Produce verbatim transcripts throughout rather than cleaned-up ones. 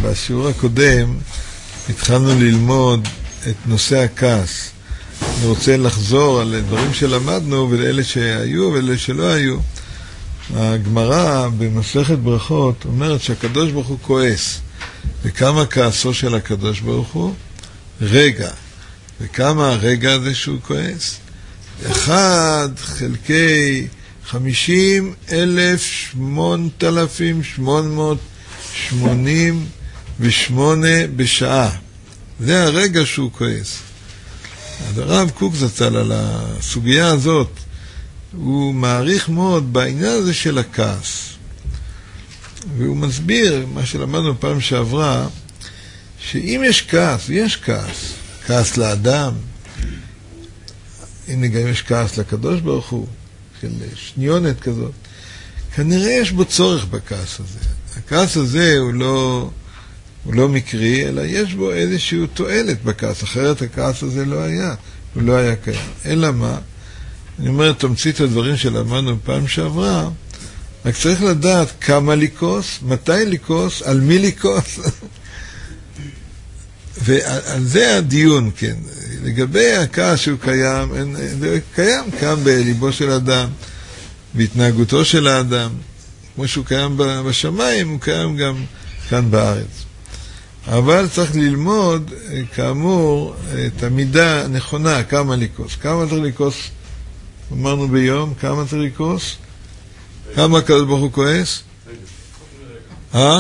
בשיעור הקודם התחלנו ללמוד את נושא הכעס. אני רוצה לחזור על דברים שלמדנו ולאלה שהיו ולאלה שלא היו. הגמרא במסכת ברכות אומרת שהקדוש ברוך הוא כועס. וכמה כעסו של הקדוש ברוך הוא? רגע. וכמה הרגע הזה שהוא כועס? אחד חלקי חמישים אלף שמונת אלפים שמונה מאות שמונים ושמונה בשעה. זה הרגע שהוא כועס. הרב קוק זצ"ל על הסוגיה הזאת, הוא מעריך מאוד בעניין הזה של הכעס. והוא מסביר מה שלמדנו פעם שעברה, שאם יש כעס, ויש כעס, כעס לאדם, הנה גם יש כעס לקדוש ברוך הוא, של שניונת כזאת, כנראה יש בו צורך בכעס הזה. הכעס הזה הוא לא, הוא לא מקרי, אלא יש בו איזושהי תועלת בכעס, אחרת הכעס הזה לא היה, הוא לא היה קיים. אלא מה? אני אומר, תמצית הדברים שלמדנו פעם שעברה, רק צריך לדעת כמה לקוס, מתי לקוס, על מי לקוס. ועל זה הדיון, כן. לגבי הכעס שהוא קיים, זה קיים כאן בליבו של אדם, בהתנהגותו של האדם. כמו שהוא קיים בשמיים, הוא קיים גם כאן בארץ. אבל צריך ללמוד, כאמור, את המידה הנכונה, כמה לקוס. כמה צריך לקוס, אמרנו ביום, כמה צריך לקוס? כמה הקדוש ברוך הוא כועס? אה?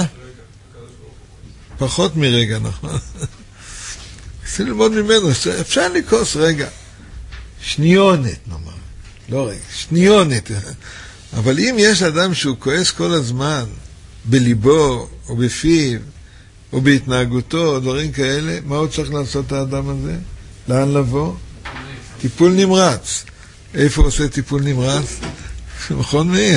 פחות מרגע, נכון. צריך ללמוד ממנו, אפשר לקוס רגע. שניונת, נאמר. לא רגע, שניונת. אבל אם יש אדם שהוא כועס כל הזמן, בליבו, או בפיו, או בהתנהגותו, או דברים כאלה, מה הוא צריך לעשות האדם הזה? לאן לבוא? טיפול נמרץ. איפה הוא עושה טיפול נמרץ? מכון מאיר.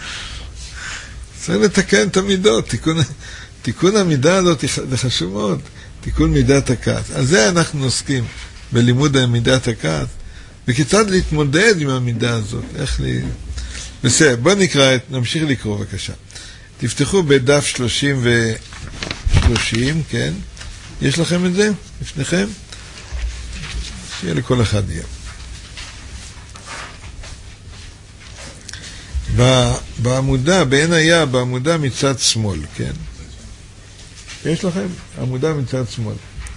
צריך לתקן את המידות. תיקון, תיקון המידה הזאת זה חשוב מאוד. תיקון מידת הכעס. על זה אנחנו עוסקים בלימוד מידת הכעס. וכיצד להתמודד עם המידה הזאת. איך לי... בסדר, בוא נקרא, נמשיך לקרוא בבקשה. תפתחו בדף שלושים ושלושים, כן? יש לכם את זה? לפניכם? שיהיה לכל אחד יהיה. בעמודה, בעין היה, בעמודה מצד שמאל, כן? יש לכם? עמודה מצד שמאל.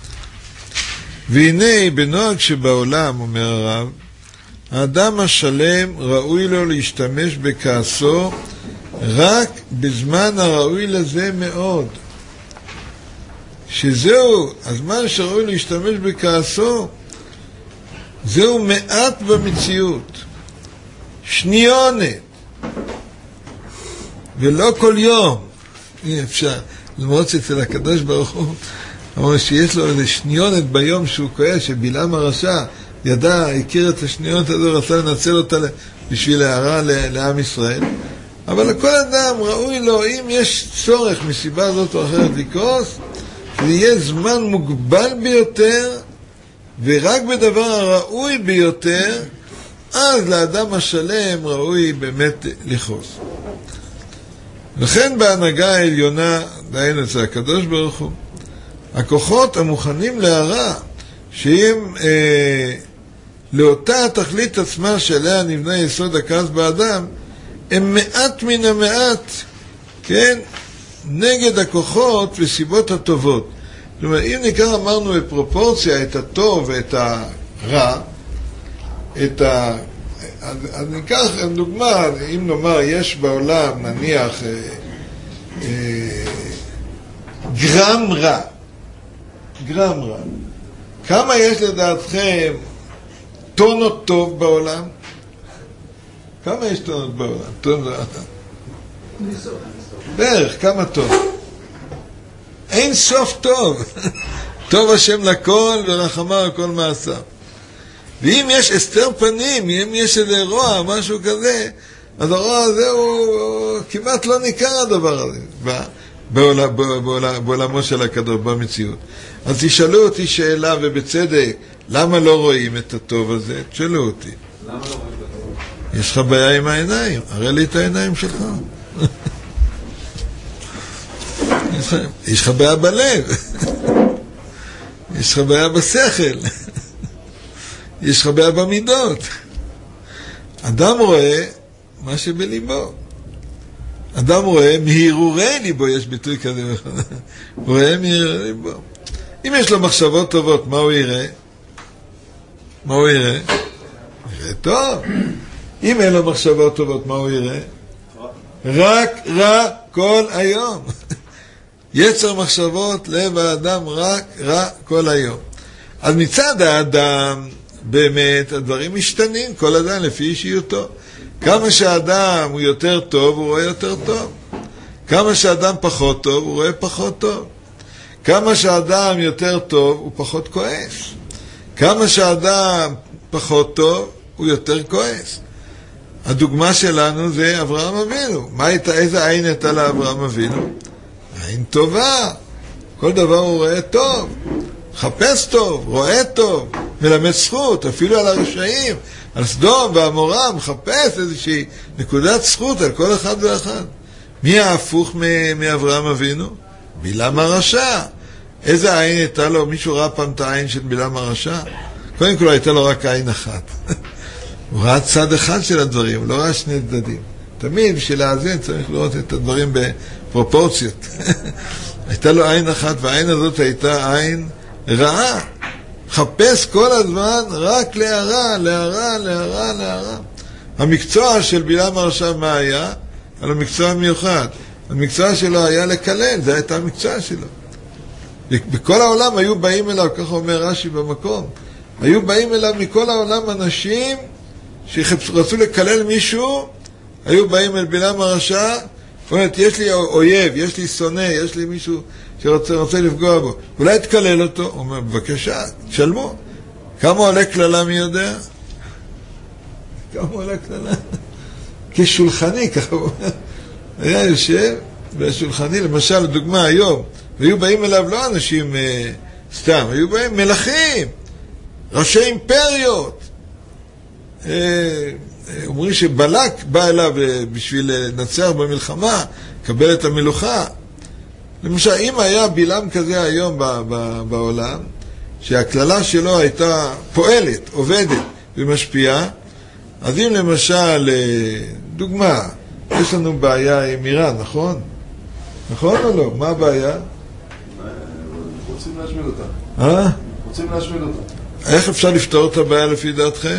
והנה בנוהג שבעולם, אומר הרב, האדם השלם ראוי לו להשתמש בכעסו רק בזמן הראוי לזה מאוד. שזהו, הזמן שראוי להשתמש בכעסו, זהו מעט במציאות. שניונת. ולא כל יום. אי אפשר. למרות שאצל הקדוש ברוך הוא, אמר שיש לו איזה שניונת ביום שהוא כועס, שבלעם הרשע ידע, הכיר את השניונת הזו, רצה לנצל אותה בשביל הערה לעם ישראל. אבל לכל אדם ראוי לו, אם יש צורך מסיבה זאת או אחרת לכעוס, זה יהיה זמן מוגבל ביותר, ורק בדבר הראוי ביותר, אז לאדם השלם ראוי באמת לכעוס. לכן בהנהגה העליונה, דהיינו אצל הקדוש ברוך הוא, הכוחות המוכנים להרע, שהם אה, לאותה התכלית עצמה שעליה נבנה יסוד הכעס באדם, הם מעט מן המעט, כן, נגד הכוחות וסיבות הטובות. זאת אומרת, אם ניקח, אמרנו בפרופורציה את הטוב ואת הרע, את ה... אז, אז ניקח דוגמה, אם נאמר, יש בעולם, נניח, אה, אה, גרם רע, גרם רע. כמה יש לדעתכם טונות טוב בעולם? כמה יש טונות בעולם? טונות בעולם. בערך, כמה טוב? אין סוף טוב. טוב השם לכל ורחמה על כל מעשה. ואם יש הסתר פנים, אם יש איזה רוע, משהו כזה, אז הרוע הזה הוא כמעט לא ניכר הדבר הזה בעולם, בעולם, בעולמו של הקדוש, במציאות. אז תשאלו אותי שאלה, ובצדק, למה לא רואים את הטוב הזה? תשאלו אותי. למה לא רואים את הטוב? יש לך בעיה עם העיניים, הראה לי את העיניים שלך. יש לך בעיה בלב, יש לך בעיה בשכל, יש לך בעיה במידות. אדם רואה מה שבליבו. אדם רואה מהרהורי ליבו, יש ביטוי כזה, הוא רואה מהרהורי ליבו. אם יש לו מחשבות טובות, מה הוא יראה? מה הוא יראה? יראה טוב. אם אין לו מחשבות טובות, מה הוא יראה? רק רע כל היום. יצר מחשבות, לב האדם רק רע כל היום. אז מצד האדם, באמת, הדברים משתנים, כל אדם לפי אישיותו. כמה שהאדם הוא יותר טוב, הוא רואה יותר טוב. כמה שהאדם פחות טוב, הוא רואה פחות טוב. כמה שהאדם יותר טוב, הוא פחות כועס. כמה שהאדם פחות טוב, הוא יותר כועס. הדוגמה שלנו זה אברהם אבינו. מה הייתה, איזה עין הייתה לאברהם אבינו? עין טובה. כל דבר הוא רואה טוב. חפש טוב, רואה טוב, מלמד זכות, אפילו על הרשעים, על סדום ועמורה, מחפש איזושהי נקודת זכות על כל אחד ואחד. מי ההפוך מאברהם אבינו? בלעם הרשע. איזה עין הייתה לו? מישהו ראה פעם את העין של בלעם הרשע? קודם כל הייתה לו רק עין אחת. הוא ראה צד אחד של הדברים, הוא לא ראה שני צדדים. תמיד בשביל להאזין צריך לראות את הדברים בפרופורציות. הייתה לו עין אחת, והעין הזאת הייתה עין רעה. חפש כל הזמן רק להרע, להרע, להרע, להרע. המקצוע של בלעם הרשע מה היה? היה לו מקצוע מיוחד. המקצוע שלו היה לקלל, זה הייתה המקצוע שלו. בכל העולם היו באים אליו, ככה אומר רש"י במקום, היו באים אליו מכל העולם אנשים שרצו לקלל מישהו, היו באים אל בלעם הרשע, אומרת, יש לי אויב, יש לי שונא, יש לי מישהו שרוצה רוצה לפגוע בו, אולי תקלל אותו. הוא אומר, בבקשה, תשלמו. כמה עולה כללה, מי יודע? כמה עולה כללה? כשולחני, ככה הוא אומר. היה יושב בשולחני, למשל, דוגמה היום, והיו באים אליו לא אנשים אה, סתם, היו באים מלכים, ראשי אימפריות. אה, אומרים שבלק בא אליו בשביל לנצח במלחמה, קבל את המלוכה. למשל, אם היה בלעם כזה היום ב- ב- בעולם, שהכללה שלו הייתה פועלת, עובדת ומשפיעה, אז אם למשל, דוגמה, יש לנו בעיה עם איראן, נכון? נכון או לא? מה הבעיה? רוצים להשמיד אותה. אה? רוצים להשמיד אותה. איך אפשר לפתור את הבעיה לפי דעתכם?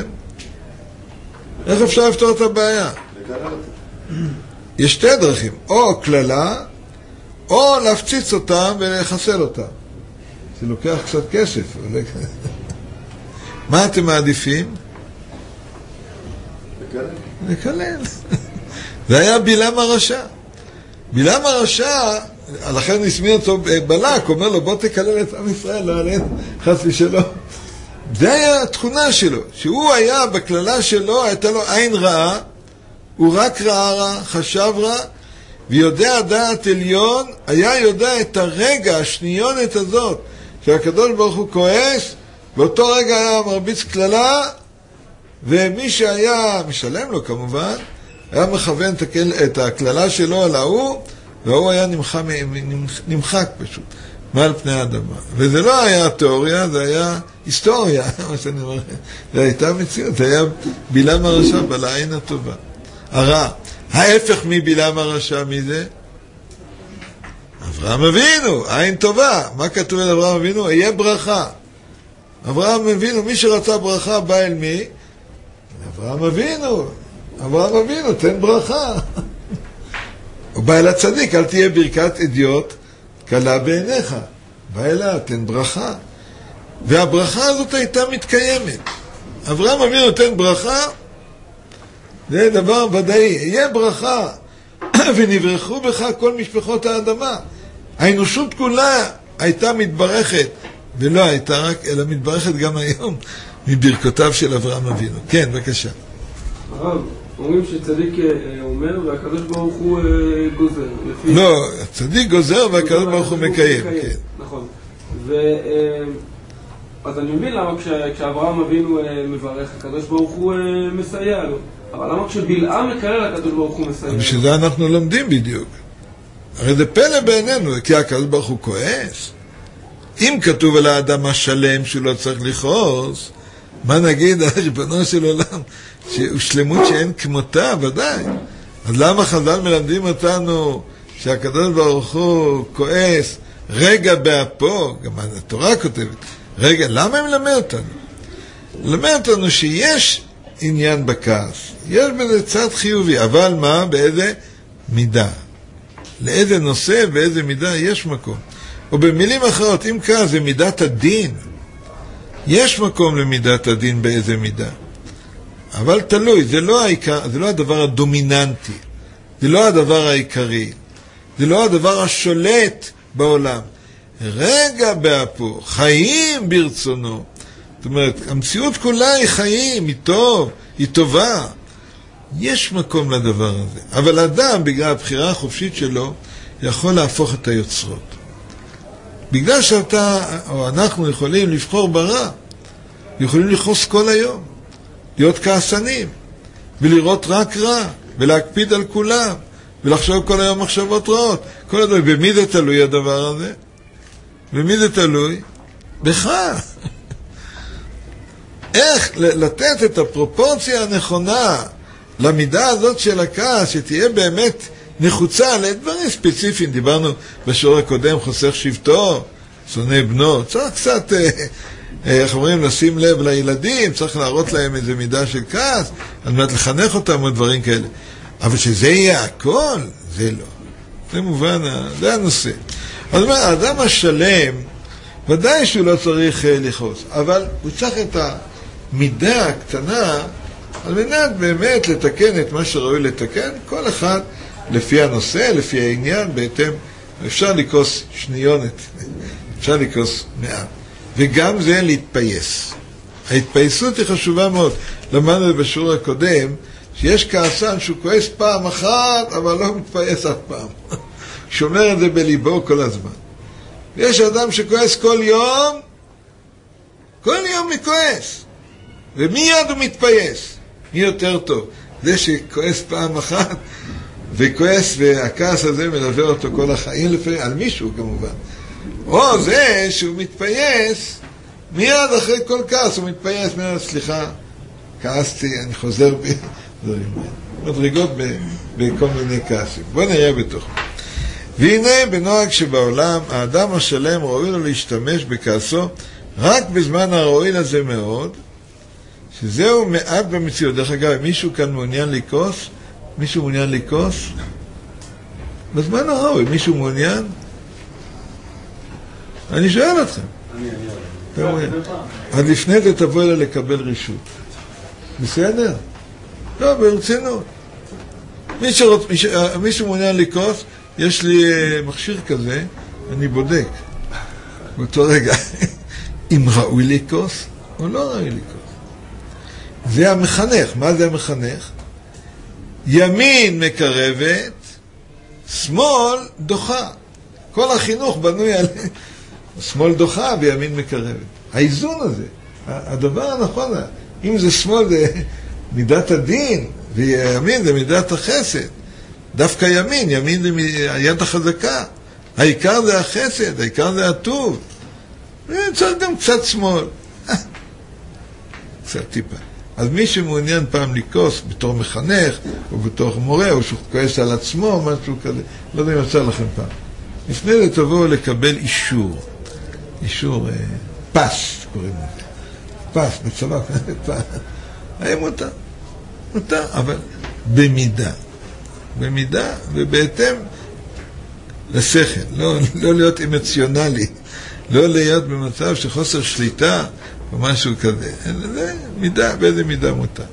איך אפשר לפתור את הבעיה? לקלל אותה. יש שתי דרכים, או כללה, או להפציץ אותם ולחסל אותם. זה לוקח קצת כסף. מה אתם מעדיפים? לקלל. לקלל. זה היה בלעם הרשע. בלעם הרשע, לכן הזמין אותו בלק, אומר לו, בוא תקלל את עם ישראל, לא עלינו, חס ושלום. זה היה התכונה שלו, שהוא היה בכללה שלו, הייתה לו עין רעה, הוא רק ראה רע, חשב רע, ויודע דעת עליון, היה יודע את הרגע, השניונת הזאת, שהקדוש ברוך הוא כועס, באותו רגע היה מרביץ כללה, ומי שהיה משלם לו כמובן, היה מכוון את הכללה שלו על ההוא, והוא היה נמחק, נמחק פשוט, מעל פני האדמה. וזה לא היה תיאוריה, זה היה היסטוריה, מה שאני אומר. זה הייתה מציאות, זה היה בלעם הרשע בלעין הטובה. הרע. ההפך מבלעם הרשע, מי זה? אברהם אבינו, עין טובה. מה כתוב על אברהם אבינו? יהיה ברכה. אברהם אבינו, מי שרצה ברכה בא אל מי? אברהם אבינו. אברהם אבינו, תן ברכה. הוא בא אל הצדיק, אל תהיה ברכת אדיוט, קלה בעיניך. בא אליו, תן ברכה. והברכה הזאת הייתה מתקיימת. אברהם אבינו נותן ברכה, זה דבר ודאי, יהיה ברכה, ונברחו בך כל משפחות האדמה. האנושות כולה הייתה מתברכת, ולא הייתה רק, אלא מתברכת גם היום, מברכותיו של אברהם אבינו. כן, בבקשה. הרב, אומרים שצדיק אומר והקדוש ברוך הוא גוזר. לא, צדיק גוזר והקדוש ברוך הוא מקיים. נכון. אז אני מבין למה כשאברהם אבינו מברך, הקדוש ברוך הוא מסייע לו. אבל למה כשבלעם מקלל, הקדוש ברוך הוא מסייע לו? בשביל זה אנחנו לומדים בדיוק. הרי זה פלא בעינינו, כי הקדוש ברוך הוא כועס. אם כתוב על האדם השלם שהוא לא צריך לכעוס, מה נגיד על ריבונו של עולם? שהוא שלמות שאין כמותה, ודאי. אז למה חז"ל מלמדים אותנו שהקדוש ברוך הוא כועס רגע באפו? גם התורה כותבת, רגע, למה הם מלמד אותנו? מלמד אותנו שיש עניין בכעס, יש בזה צד חיובי, אבל מה? באיזה מידה. לאיזה נושא, באיזה מידה יש מקום. או במילים אחרות, אם כעס זה מידת הדין, יש מקום למידת הדין באיזה מידה. אבל תלוי, זה לא, העיקר, זה לא הדבר הדומיננטי, זה לא הדבר העיקרי, זה לא הדבר השולט בעולם. רגע באפו, חיים ברצונו. זאת אומרת, המציאות כולה היא חיים, היא טוב, היא טובה. יש מקום לדבר הזה. אבל אדם, בגלל הבחירה החופשית שלו, יכול להפוך את היוצרות. בגלל שאתה, או אנחנו יכולים לבחור ברע, יכולים לכעוס כל היום, להיות כעסנים, ולראות רק רע, ולהקפיד על כולם, ולחשוב כל היום מחשבות רעות. כל הדבר, במי זה תלוי הדבר הזה? במי זה תלוי? בך. איך לתת את הפרופורציה הנכונה למידה הזאת של הכעס, שתהיה באמת נחוצה לדברים ספציפיים. דיברנו בשיעור הקודם, חוסך שבטו, שונא בנו. צריך קצת, איך אומרים, לשים לב לילדים, צריך להראות להם איזו מידה של כעס, על מנת לחנך אותם ודברים כאלה. אבל שזה יהיה הכל, זה לא. זה מובן, זה הנושא. אז אומר, האדם השלם, ודאי שהוא לא צריך לכעוס, אבל הוא צריך את המידה הקטנה, על מנת באמת לתקן את מה שראוי לתקן, כל אחד לפי הנושא, לפי העניין, בהתאם, אפשר לכעוס שניונת, אפשר לכעוס מעט. וגם זה להתפייס. ההתפייסות היא חשובה מאוד. למדנו בשיעור הקודם, שיש כעסן שהוא כועס פעם אחת, אבל לא מתפייס אף פעם. שומר את זה בליבו כל הזמן. ויש אדם שכועס כל יום, כל יום מכועס. ומיד הוא מתפייס. מי יותר טוב? זה שכועס פעם אחת, וכועס, והכעס הזה מלווה אותו כל החיים, לפעמים, על מישהו כמובן. או זה שהוא מתפייס, מיד אחרי כל כעס הוא מתפייס, מיד, סליחה, כעסתי, אני חוזר בי. מדרגות בכל מיני כעסים. בוא נראה בתוך. והנה בנוהג שבעולם האדם השלם ראוי לו להשתמש בכעסו רק בזמן הראוי לזה מאוד, שזהו מעט במציאות. דרך אגב, מישהו כאן מעוניין לכעוס? מישהו מעוניין לכעוס? בזמן הראוי, מישהו מעוניין? אני שואל אתכם. אני, אני. עד לפני זה תבוא אליה לקבל רשות. בסדר? לא, ברצינות. מישהו, מישהו, מישהו מעוניין לכעוס, יש לי מכשיר כזה, אני בודק באותו רגע אם ראוי לכעוס או לא ראוי לכעוס. זה המחנך. מה זה המחנך? ימין מקרבת, שמאל דוחה. כל החינוך בנוי על שמאל דוחה וימין מקרבת. האיזון הזה, הדבר הנכון, אם זה שמאל זה מידת הדין, וימין זה מידת החסד. דווקא ימין, ימין זה היד החזקה. העיקר זה החסד, העיקר זה הטוב. צריך גם קצת שמאל. קצת טיפה. אז מי שמעוניין פעם לכעוס בתור מחנך, או בתור מורה, או שהוא כועס על עצמו, או משהו כזה, לא יודע אם יצא לכם פעם. לפני זה תבואו לקבל אישור. אישור, אה, פס, קוראים לזה. פס, בצבא, פס. היה מותר. מותר, אבל במידה. במידה ובהתאם לשכל. לא, לא להיות אמוציונלי. לא להיות במצב של חוסר שליטה, או משהו כזה. זה מידה, באיזה מידה מותר.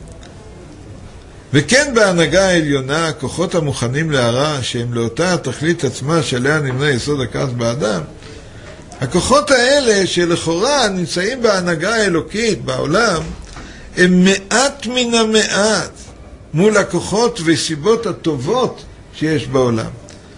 וכן בהנהגה העליונה, הכוחות המוכנים להרע, שהם לאותה התכלית עצמה שעליה נמנה יסוד הכעס באדם, הכוחות האלה שלכאורה נמצאים בהנהגה האלוקית בעולם, הם מעט מן המעט מול הכוחות וסיבות הטובות שיש בעולם.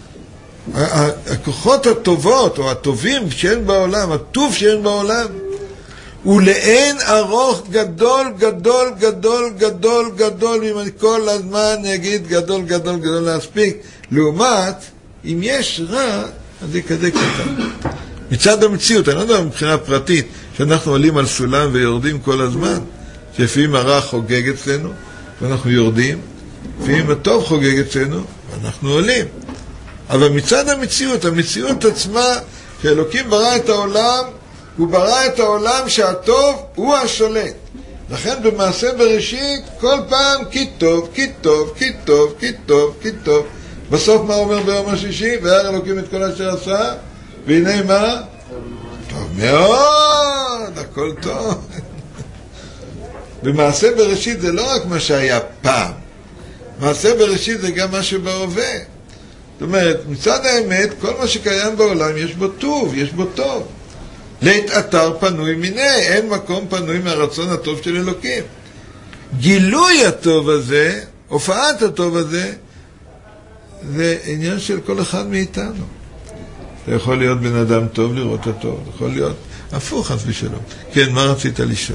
הכוחות הטובות או הטובים שאין בעולם, הטוב שאין בעולם, הוא לאין ארוך גדול, גדול, גדול, גדול, גדול, אם אני כל הזמן אגיד גדול, גדול, גדול להספיק, לעומת אם יש רע, אז זה כזה קטן. מצד המציאות, אני לא יודע מבחינה פרטית, שאנחנו עולים על סולם ויורדים כל הזמן, שלפעמים הרע חוגג אצלנו, ואנחנו יורדים, לפעמים הטוב חוגג אצלנו, ואנחנו עולים. אבל מצד המציאות, המציאות עצמה, שאלוקים ברא את העולם, הוא ברא את העולם שהטוב הוא השולט. לכן במעשה בראשית, כל פעם כי טוב, כי טוב, כי טוב, כי טוב, כי טוב. בסוף מה אומר ביום השישי? וירא אלוקים את כל אשר עשה, והנה מה? טוב מאוד, הכל טוב. במעשה בראשית זה לא רק מה שהיה פעם. מעשה בראשית זה גם מה שבהווה. זאת אומרת, מצד האמת, כל מה שקיים בעולם יש בו טוב, יש בו טוב. לית אתר פנוי מיני, אין מקום פנוי מהרצון הטוב של אלוקים. גילוי הטוב הזה, הופעת הטוב הזה, זה עניין של כל אחד מאיתנו. אתה יכול להיות בן אדם טוב לראות הטוב, אתה יכול להיות הפוך חס ושלום. כן, מה רצית לשאול?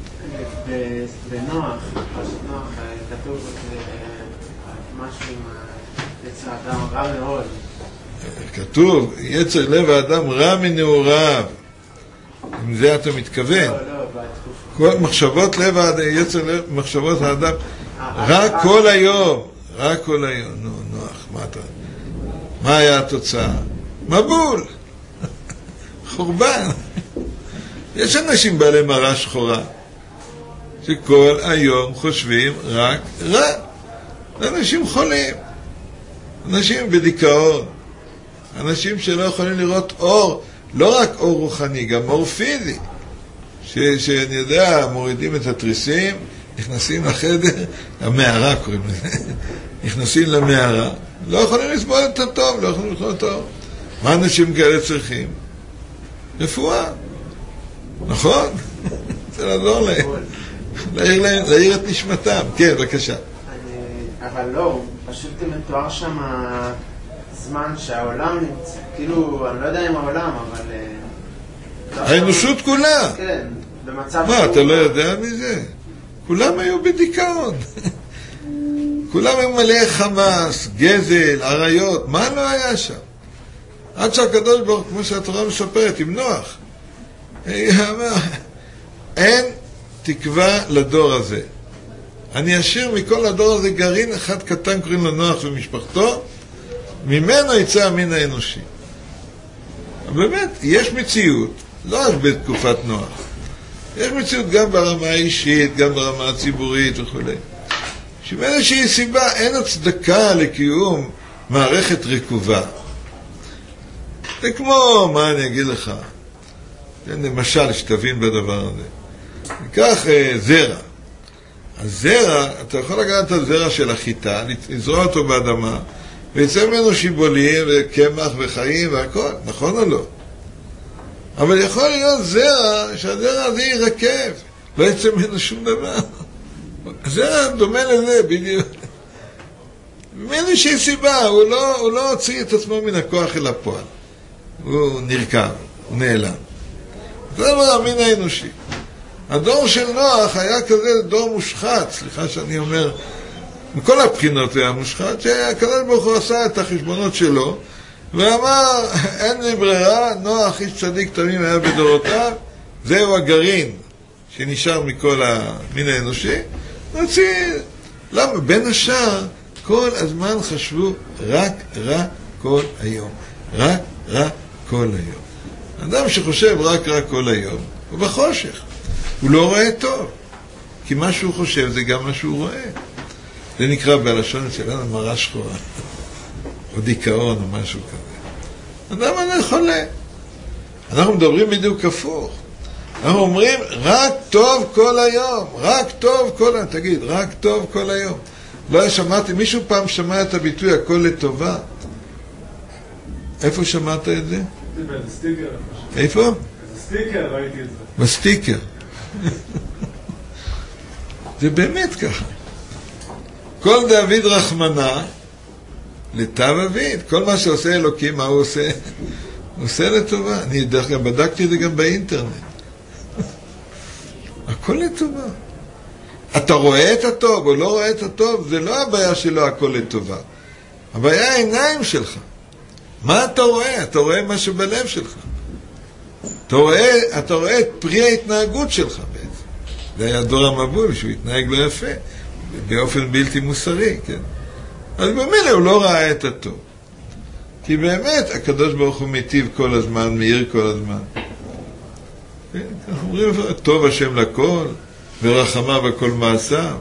בנוח, נוח, כתוב משהו עם יצר האדם רע מאוד. כתוב, יצר לב האדם רע מנעוריו. עם זה אתה מתכוון. לא, לא, כל מחשבות לב האדם, יצר לב, מחשבות האדם, רק כל היום, רק כל היום. נו, נוח, מה אתה? מה היה התוצאה? מבול. חורבן. יש אנשים בעלי מראה שחורה, שכל היום חושבים רק רע. אנשים חולים, אנשים בדיכאון, אנשים שלא יכולים לראות אור, לא רק אור רוחני, גם אור פיזי, ש, שאני יודע, מורידים את התריסים, נכנסים לחדר, המערה קוראים לזה, נכנסים למערה, לא יכולים לסבול את הטוב, לא יכולים לסבול את האור. מה אנשים כאלה צריכים? רפואה, נכון? זה לעזור להם, להעיר, להם, להעיר את נשמתם. כן, בבקשה. אבל לא, פשוט מתואר שם זמן שהעולם נמצא, כאילו, אני לא יודע אם העולם, אבל... האנושות כולה. כן, במצב... מה, אתה לא יודע מזה? כולם היו בדיכאון. כולם היו מלאי חמאס, גזל, עריות, מה לא היה שם? עד שהקדוש ברוך, כמו שהתורה מספרת, עם נוח. אין תקווה לדור הזה. אני אשאיר מכל הדור הזה גרעין אחד קטן, קוראים לו נוח ומשפחתו, ממנו יצא המין האנושי. באמת, יש מציאות, לא רק בתקופת נוח. יש מציאות גם ברמה האישית, גם ברמה הציבורית וכו'. שמאיזושהי סיבה אין הצדקה לקיום מערכת רקובה. זה כמו, מה אני אגיד לך? למשל, שתבין בדבר הזה. ניקח אה, זרע. הזרע, אתה יכול לגעת את הזרע של החיטה, לזרוע אותו באדמה, ויצא ממנו שיבולים וקמח וחיים והכל, נכון או לא? אבל יכול להיות זרע, שהזרע הזה ירקב, לא יצא ממנו שום דבר. הזרע דומה לזה בדיוק. מאיזושהי סיבה, הוא לא, הוא לא הוציא את עצמו מן הכוח אל הפועל. הוא נרקב, הוא נעלם. זה לא המין האנושי. הדור של נוח היה כזה דור מושחת, סליחה שאני אומר, מכל הבחינות היה מושחת, שהקדוש ברוך הוא עשה את החשבונות שלו, ואמר, אין לי ברירה, נוח איש צדיק תמים היה בדורותיו, זהו הגרעין שנשאר מכל המין האנושי, נוציא, למה? בין השאר, כל הזמן חשבו רק רע כל היום, רק רע כל היום. אדם שחושב רק רע כל היום, הוא בחושך. הוא לא רואה טוב, כי מה שהוא חושב זה גם מה שהוא רואה. זה נקרא בלשון שלנו מראה שחורה, או דיכאון או משהו כזה. אדם אני חולה. אנחנו מדברים בדיוק הפוך. אנחנו אומרים, רק טוב כל היום, רק טוב כל היום. תגיד, רק טוב כל היום. לא שמעתי, מישהו פעם שמע את הביטוי הכל לטובה? איפה שמעת את זה? זה בסטיקר. איפה? בסטיקר ראיתי את זה. בסטיקר. זה באמת ככה. כל דוד רחמנה לטב אביד. כל מה שעושה אלוקים, מה הוא עושה? הוא עושה לטובה. אני דרך כלל בדקתי את זה גם באינטרנט. הכל לטובה. אתה רואה את הטוב או לא רואה את הטוב, זה לא הבעיה שלו הכל לטובה. הבעיה העיניים שלך. מה אתה רואה? אתה רואה משהו בלב שלך. אתה רואה, אתה רואה את פרי ההתנהגות שלך בעצם. זה היה דור המבול, שהוא התנהג לא יפה, באופן בלתי מוסרי, כן? אז במילא הוא לא ראה את הטוב. כי באמת הקדוש ברוך הוא מיטיב כל הזמן, מאיר כל הזמן. כן? אנחנו אומרים, טוב השם לכל, ורחמה בכל מעשיו.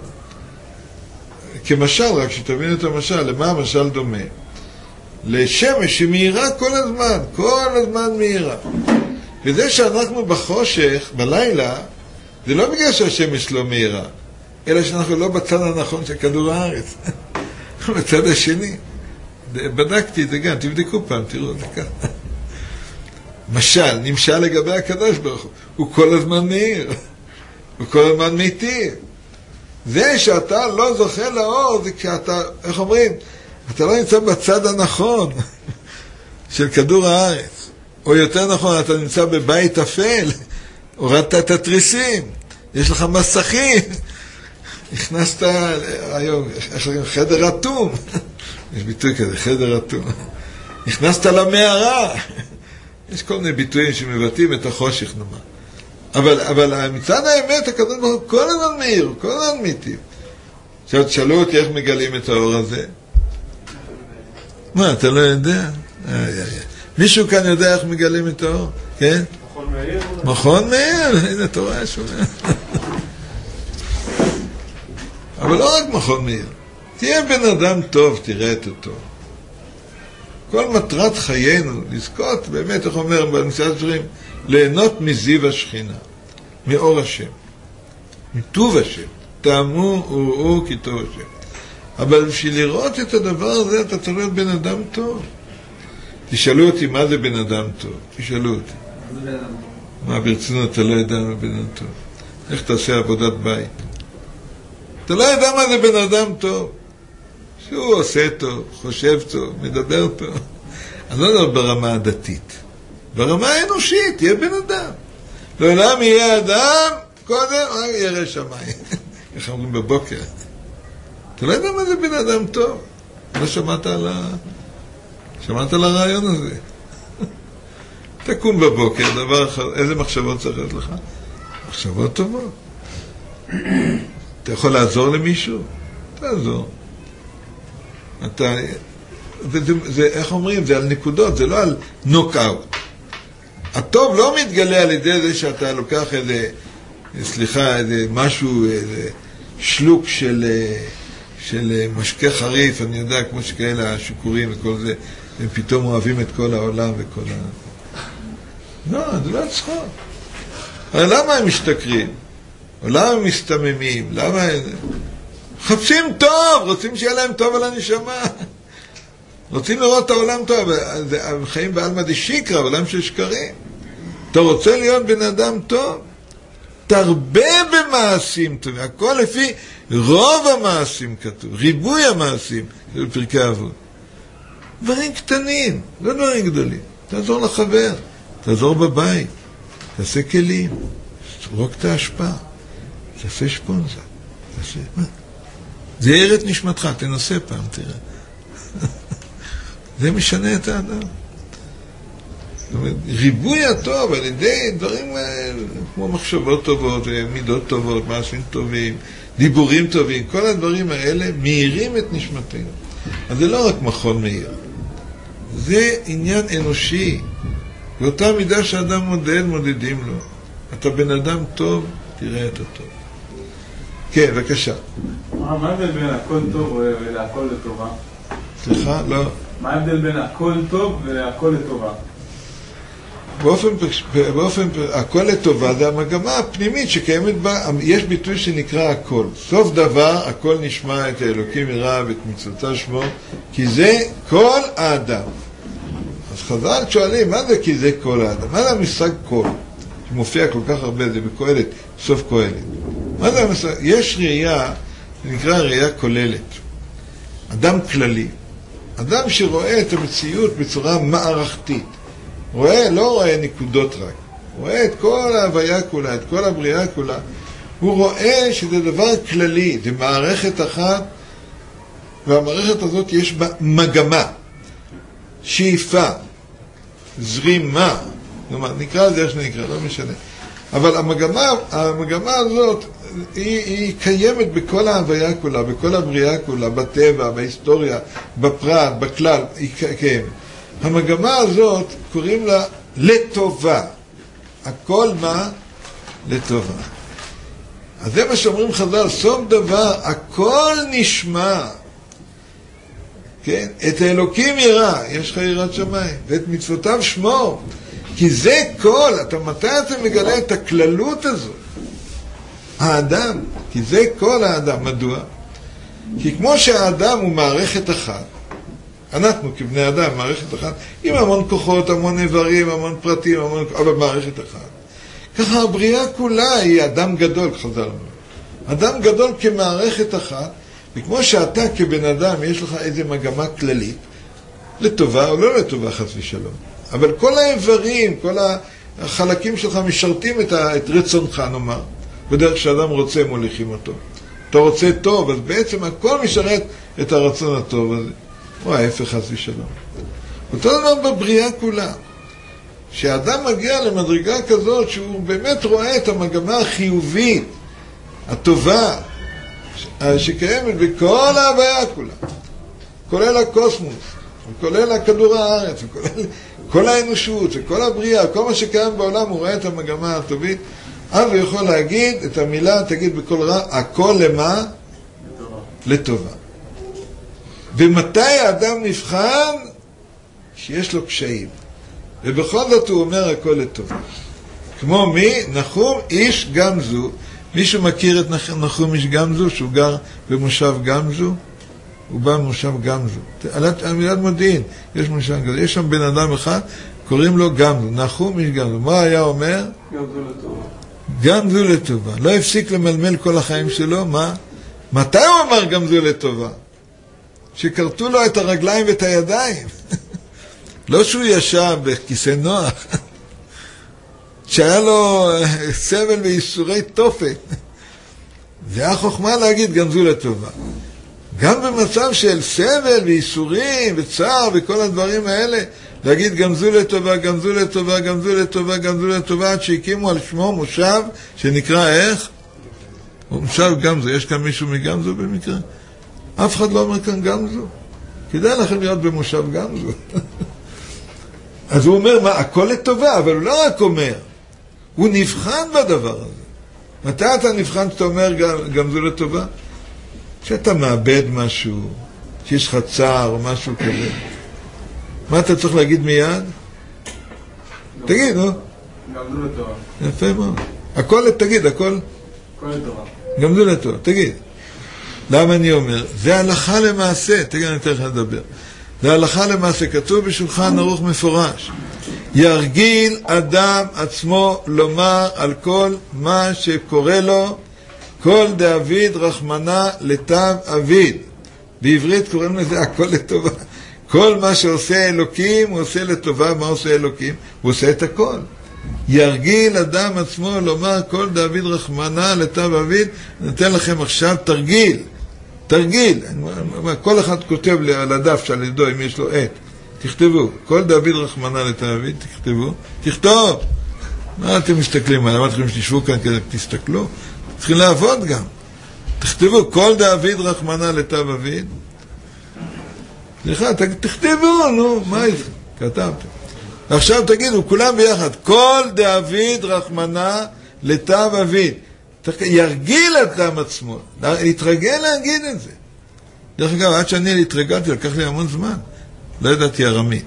כמשל, רק שתבין את המשל, למה המשל דומה? לשמש שמאירה כל הזמן, כל הזמן מאירה. וזה שאנחנו בחושך, בלילה, זה לא בגלל שהשמש לא מאירה, אלא שאנחנו לא בצד הנכון של כדור הארץ. בצד השני. בדקתי את זה גם, תבדקו פעם, תראו, זה ככה. משל, נמשל לגבי הקדוש ברוך הוא, הוא כל הזמן מאיר, הוא כל הזמן מיטיב. זה שאתה לא זוכה לאור, זה כשאתה, איך אומרים, אתה לא נמצא בצד הנכון של כדור הארץ. או יותר נכון, אתה נמצא בבית אפל, הורדת את התריסים, יש לך מסכים, נכנסת היום, יש לך חדר אטום, יש ביטוי כזה, חדר אטום, נכנסת למערה, יש כל מיני ביטויים שמבטאים את החושך נאמר. אבל, אבל מצד האמת, הקדוש ברוך הוא כל הזמן מאיר, כל הזמן מיטיב. עכשיו תשאלו אותי איך מגלים את האור הזה. מה, אתה לא יודע? איי, איי, איי. מישהו כאן יודע איך מגלים את האור? כן? מכון מאיר? מכון מאיר, הנה אתה רואה שהוא... אבל לא רק מכון מאיר. תהיה בן אדם טוב, תראה את הטוב. כל מטרת חיינו, לזכות, באמת, איך אומר, בנסיעת דברים, ליהנות מזיו השכינה, מאור השם, מטוב השם, טעמו וראו כי טוב השם. אבל בשביל לראות את הדבר הזה, אתה צריך להיות בן אדם טוב. תשאלו אותי מה זה בן אדם טוב, תשאלו אותי. מה ברצינות אתה לא יודע מה בן אדם טוב? איך תעשה עבודת בית? אתה לא יודע מה זה בן אדם טוב. שהוא עושה טוב, חושב טוב, מדבר טוב. אני לא יודע ברמה הדתית. ברמה האנושית, תהיה בן אדם. לעולם יהיה אדם, קודם, רק ירא שמיים. איך אומרים בבוקר? אתה לא יודע מה זה בן אדם טוב. לא שמעת על ה... שמעת על הרעיון הזה. תקום בבוקר, דבר אחר, איזה מחשבות צריכות לך? מחשבות טובות. אתה יכול לעזור למישהו? תעזור. אתה... וזה, זה, איך אומרים? זה על נקודות, זה לא על נוקאוט. הטוב לא מתגלה על ידי זה שאתה לוקח איזה, סליחה, איזה משהו, איזה שלוק של, של משקה חריף, אני יודע, כמו שכאלה השיקורים וכל זה, הם פתאום אוהבים את כל העולם וכל ה... לא, זה לא צחוק. אבל למה הם משתכרים? או למה הם מסתממים? למה הם... חפשים טוב, רוצים שיהיה להם טוב על הנשמה. רוצים לראות את העולם טוב, הם חיים בעלמא דשיקרא, בעולם של שקרים. אתה רוצה להיות בן אדם טוב? תרבה במעשים טובים, הכל לפי רוב המעשים כתוב, ריבוי המעשים, זה בפרקי אבות. דברים קטנים, לא דברים גדולים. תעזור לחבר, תעזור בבית, תעשה כלים, תזרוק את ההשפעה, תעשה שפונזה, תעשה... מה? זה יאיר את נשמתך, תנסה פעם, תראה. זה משנה את האדם. זאת אומרת, ריבוי הטוב על ידי דברים כמו מחשבות טובות, מידות טובות, מעשים טובים, דיבורים טובים, כל הדברים האלה מאירים את נשמתנו. אז זה לא רק מכון מאיר. זה עניין אנושי. באותה מידה שאדם מודד, מודדים לו. אתה בן אדם טוב, תראה את הטוב. כן, בבקשה. מה ההבדל בין הכל טוב ולהכל לטובה? סליחה? לא. מה ההבדל בין הכל טוב ולהכל לטובה? באופן, באופן, הכל לטובה זה המגמה הפנימית שקיימת בה, יש ביטוי שנקרא הכל. סוף דבר, הכל נשמע את האלוקים יראה ואת מצוותיו שמו, כי זה כל האדם. אז חז"ל שואלים, מה זה כי זה כל האדם? מה זה המושג כל? שמופיע כל כך הרבה, זה בקהלת, סוף קהלת. מה זה המושג? יש ראייה, שנקרא ראייה כוללת. אדם כללי. אדם שרואה את המציאות בצורה מערכתית. רואה, לא רואה נקודות רק. רואה את כל ההוויה כולה, את כל הבריאה כולה. הוא רואה שזה דבר כללי, זה מערכת אחת, והמערכת הזאת יש בה מגמה. שאיפה, זרימה, כלומר, נקרא לזה איך שנקרא, לא משנה. אבל המגמה, המגמה הזאת, היא, היא קיימת בכל ההוויה כולה, בכל הבריאה כולה, בטבע, בהיסטוריה, בפרט, בכלל, היא קיימת. המגמה הזאת, קוראים לה לטובה. הכל מה? לטובה. אז זה מה שאומרים חז"ל, סוף דבר, הכל נשמע. כן? את האלוקים ירא, יש לך יראת שמיים, ואת מצוותיו שמור. כי זה כל, אתה, מתי אתה מגלה את הכללות הזאת? האדם, כי זה כל האדם. מדוע? כי כמו שהאדם הוא מערכת אחת, אנחנו כבני אדם מערכת אחת, עם המון כוחות, המון איברים, המון פרטים, המון, אבל מערכת אחת. ככה הבריאה כולה היא אדם גדול, חזרנו. אדם גדול כמערכת אחת, וכמו שאתה כבן אדם יש לך איזו מגמה כללית, לטובה או לא לטובה חס ושלום. אבל כל האיברים, כל החלקים שלך משרתים את, ה, את רצונך, נאמר. בדרך שאדם רוצה מוליכים אותו. אתה רוצה טוב, אז בעצם הכל משרת את הרצון הטוב הזה. או ההפך חס ושלום. אותו דבר בבריאה כולה. שהאדם מגיע למדרגה כזאת שהוא באמת רואה את המגמה החיובית, הטובה, שקיימת בכל ההוויה כולה. כולל הקוסמוס, כולל הכדור הארץ, כולל כל האנושות, וכל הבריאה, כל מה שקיים בעולם, הוא רואה את המגמה הטובית. אז הוא יכול להגיד את המילה, תגיד בכל רע, הכל למה? לטובה. לטובה. ומתי האדם נבחן? שיש לו קשיים. ובכל זאת הוא אומר הכל לטובה. כמו מי? נחום איש גמזו. מישהו מכיר את נחום איש גמזו, שהוא גר במושב גמזו? הוא בא במושב גמזו. על מילת מודיעין, יש מושב גמזו. יש שם בן אדם אחד, קוראים לו גמזו. נחום איש גמזו. מה היה אומר? גמזו לטובה. גמזו לטובה. לא הפסיק למלמל כל החיים שלו, מה? מתי הוא אמר גמזו לטובה? שקרתו לו את הרגליים ואת הידיים. לא שהוא ישב בכיסא נוח, שהיה לו סבל וייסורי תופת. זה היה חוכמה להגיד גמזו לטובה. גם במצב של סבל וייסורים וצער וכל הדברים האלה, להגיד גמזו לטובה, גמזו לטובה, גמזו לטובה, גמזו לטובה, עד שהקימו על שמו מושב שנקרא איך? מושב גמזו. יש כאן מישהו מגמזו במקרה? אף אחד לא אומר כאן גמזו. כדאי לכם להיות במושב גמזו. אז הוא אומר, מה, הכל לטובה, אבל הוא לא רק אומר, הוא נבחן בדבר הזה. מתי אתה נבחן שאתה אומר גמזו לטובה? שאתה מאבד משהו, שיש לך צער או משהו כזה. מה אתה צריך להגיד מיד? תגיד, נו. גמזו לטובה. יפה מאוד. הכל, תגיד, הכל? הכל לטובה. גמזו לטובה, תגיד. למה אני אומר? זה הלכה למעשה, תגיד, אני אתן לך לדבר. זה הלכה למעשה, כתוב בשולחן ערוך מפורש. ירגיל אדם עצמו לומר על כל מה שקורה לו, כל דאביד רחמנה לטב אביד. בעברית קוראים לזה הכל לטובה. כל מה שעושה אלוקים, הוא עושה לטובה. מה עושה אלוקים? הוא עושה את הכל. ירגיל אדם עצמו לומר כל דאביד רחמנה לטב אביד. נתן לכם עכשיו תרגיל. תרגיל. כל אחד כותב על הדף שעל ידו, אם יש לו עת. תכתבו. כל דאביד רחמנה לטב אביד, תכתבו. תכתוב. מה אתם מסתכלים עליו? אמרתי לכם שתשבו כאן כדי תסתכלו. צריכים לעבוד גם. תכתבו. כל דאביד רחמנה לטב אביד. סליחה, תכתבו, נו, מה זה? כתבתם. עכשיו תגידו, כולם ביחד, כל דאביד רחמנה לטב אביד. ירגיל אדם עצמו, להתרגל להגיד את זה. דרך אגב, עד שאני התרגלתי, לקח לי המון זמן. לא ידעתי ארמית.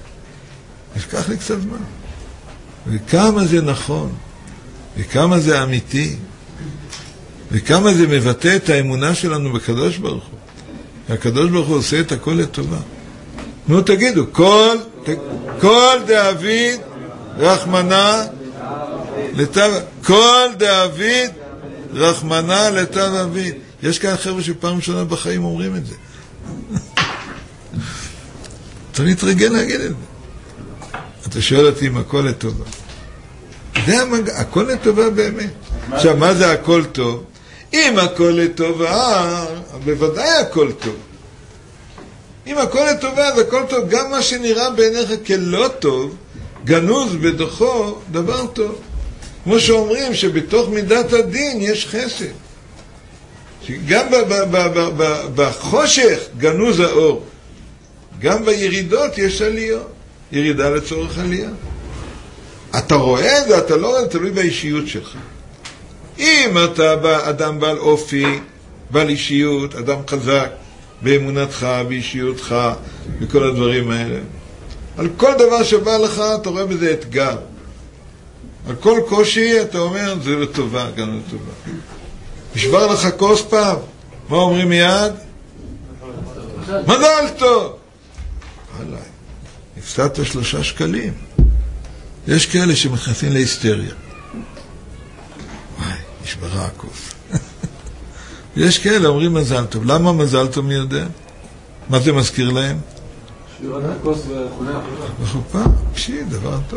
לקח לי קצת זמן. וכמה זה נכון, וכמה זה אמיתי, וכמה זה מבטא את האמונה שלנו בקדוש ברוך הוא. הקדוש ברוך הוא עושה את הכל לטובה. נו תגידו, כל, כל דאביד רחמנה לטב, כל דאביד רחמנה לטב אביד. יש כאן חבר'ה שפעם ראשונה בחיים אומרים את זה. צריך להתרגל להגיד את זה. אתה שואל אותי אם הכל לטובה. זה המג... הכל לטובה באמת. עכשיו, מה זה הכל טוב? אם הכל לטובה, בוודאי הכל טוב. אם הכל לטובה, אז הכל טוב. גם מה שנראה בעיניך כלא טוב, גנוז בדוחו, דבר טוב. כמו שאומרים שבתוך מידת הדין יש חסד. גם בחושך גנוז האור. גם בירידות יש עליות. ירידה לצורך עלייה. אתה רואה את זה, אתה לא רואה, תלוי באישיות שלך. אם אתה אדם בעל אופי, בעל אישיות, אדם חזק, באמונתך, באישיותך, בכל הדברים האלה. על כל דבר שבא לך, אתה רואה בזה אתגר. על כל קושי, אתה אומר, זה לטובה, גם לטובה. נשבר לך כוס פעם, מה אומרים מיד? מזל טוב! עליי, הפסדת שלושה שקלים. יש כאלה שמכנסים להיסטריה. וואי, נשברה הכוס. יש כאלה אומרים מזל טוב. למה מזל טוב מי יודע? מה זה מזכיר להם? שבירת הכוס וחונה. בחופה, פשי, דבר טוב.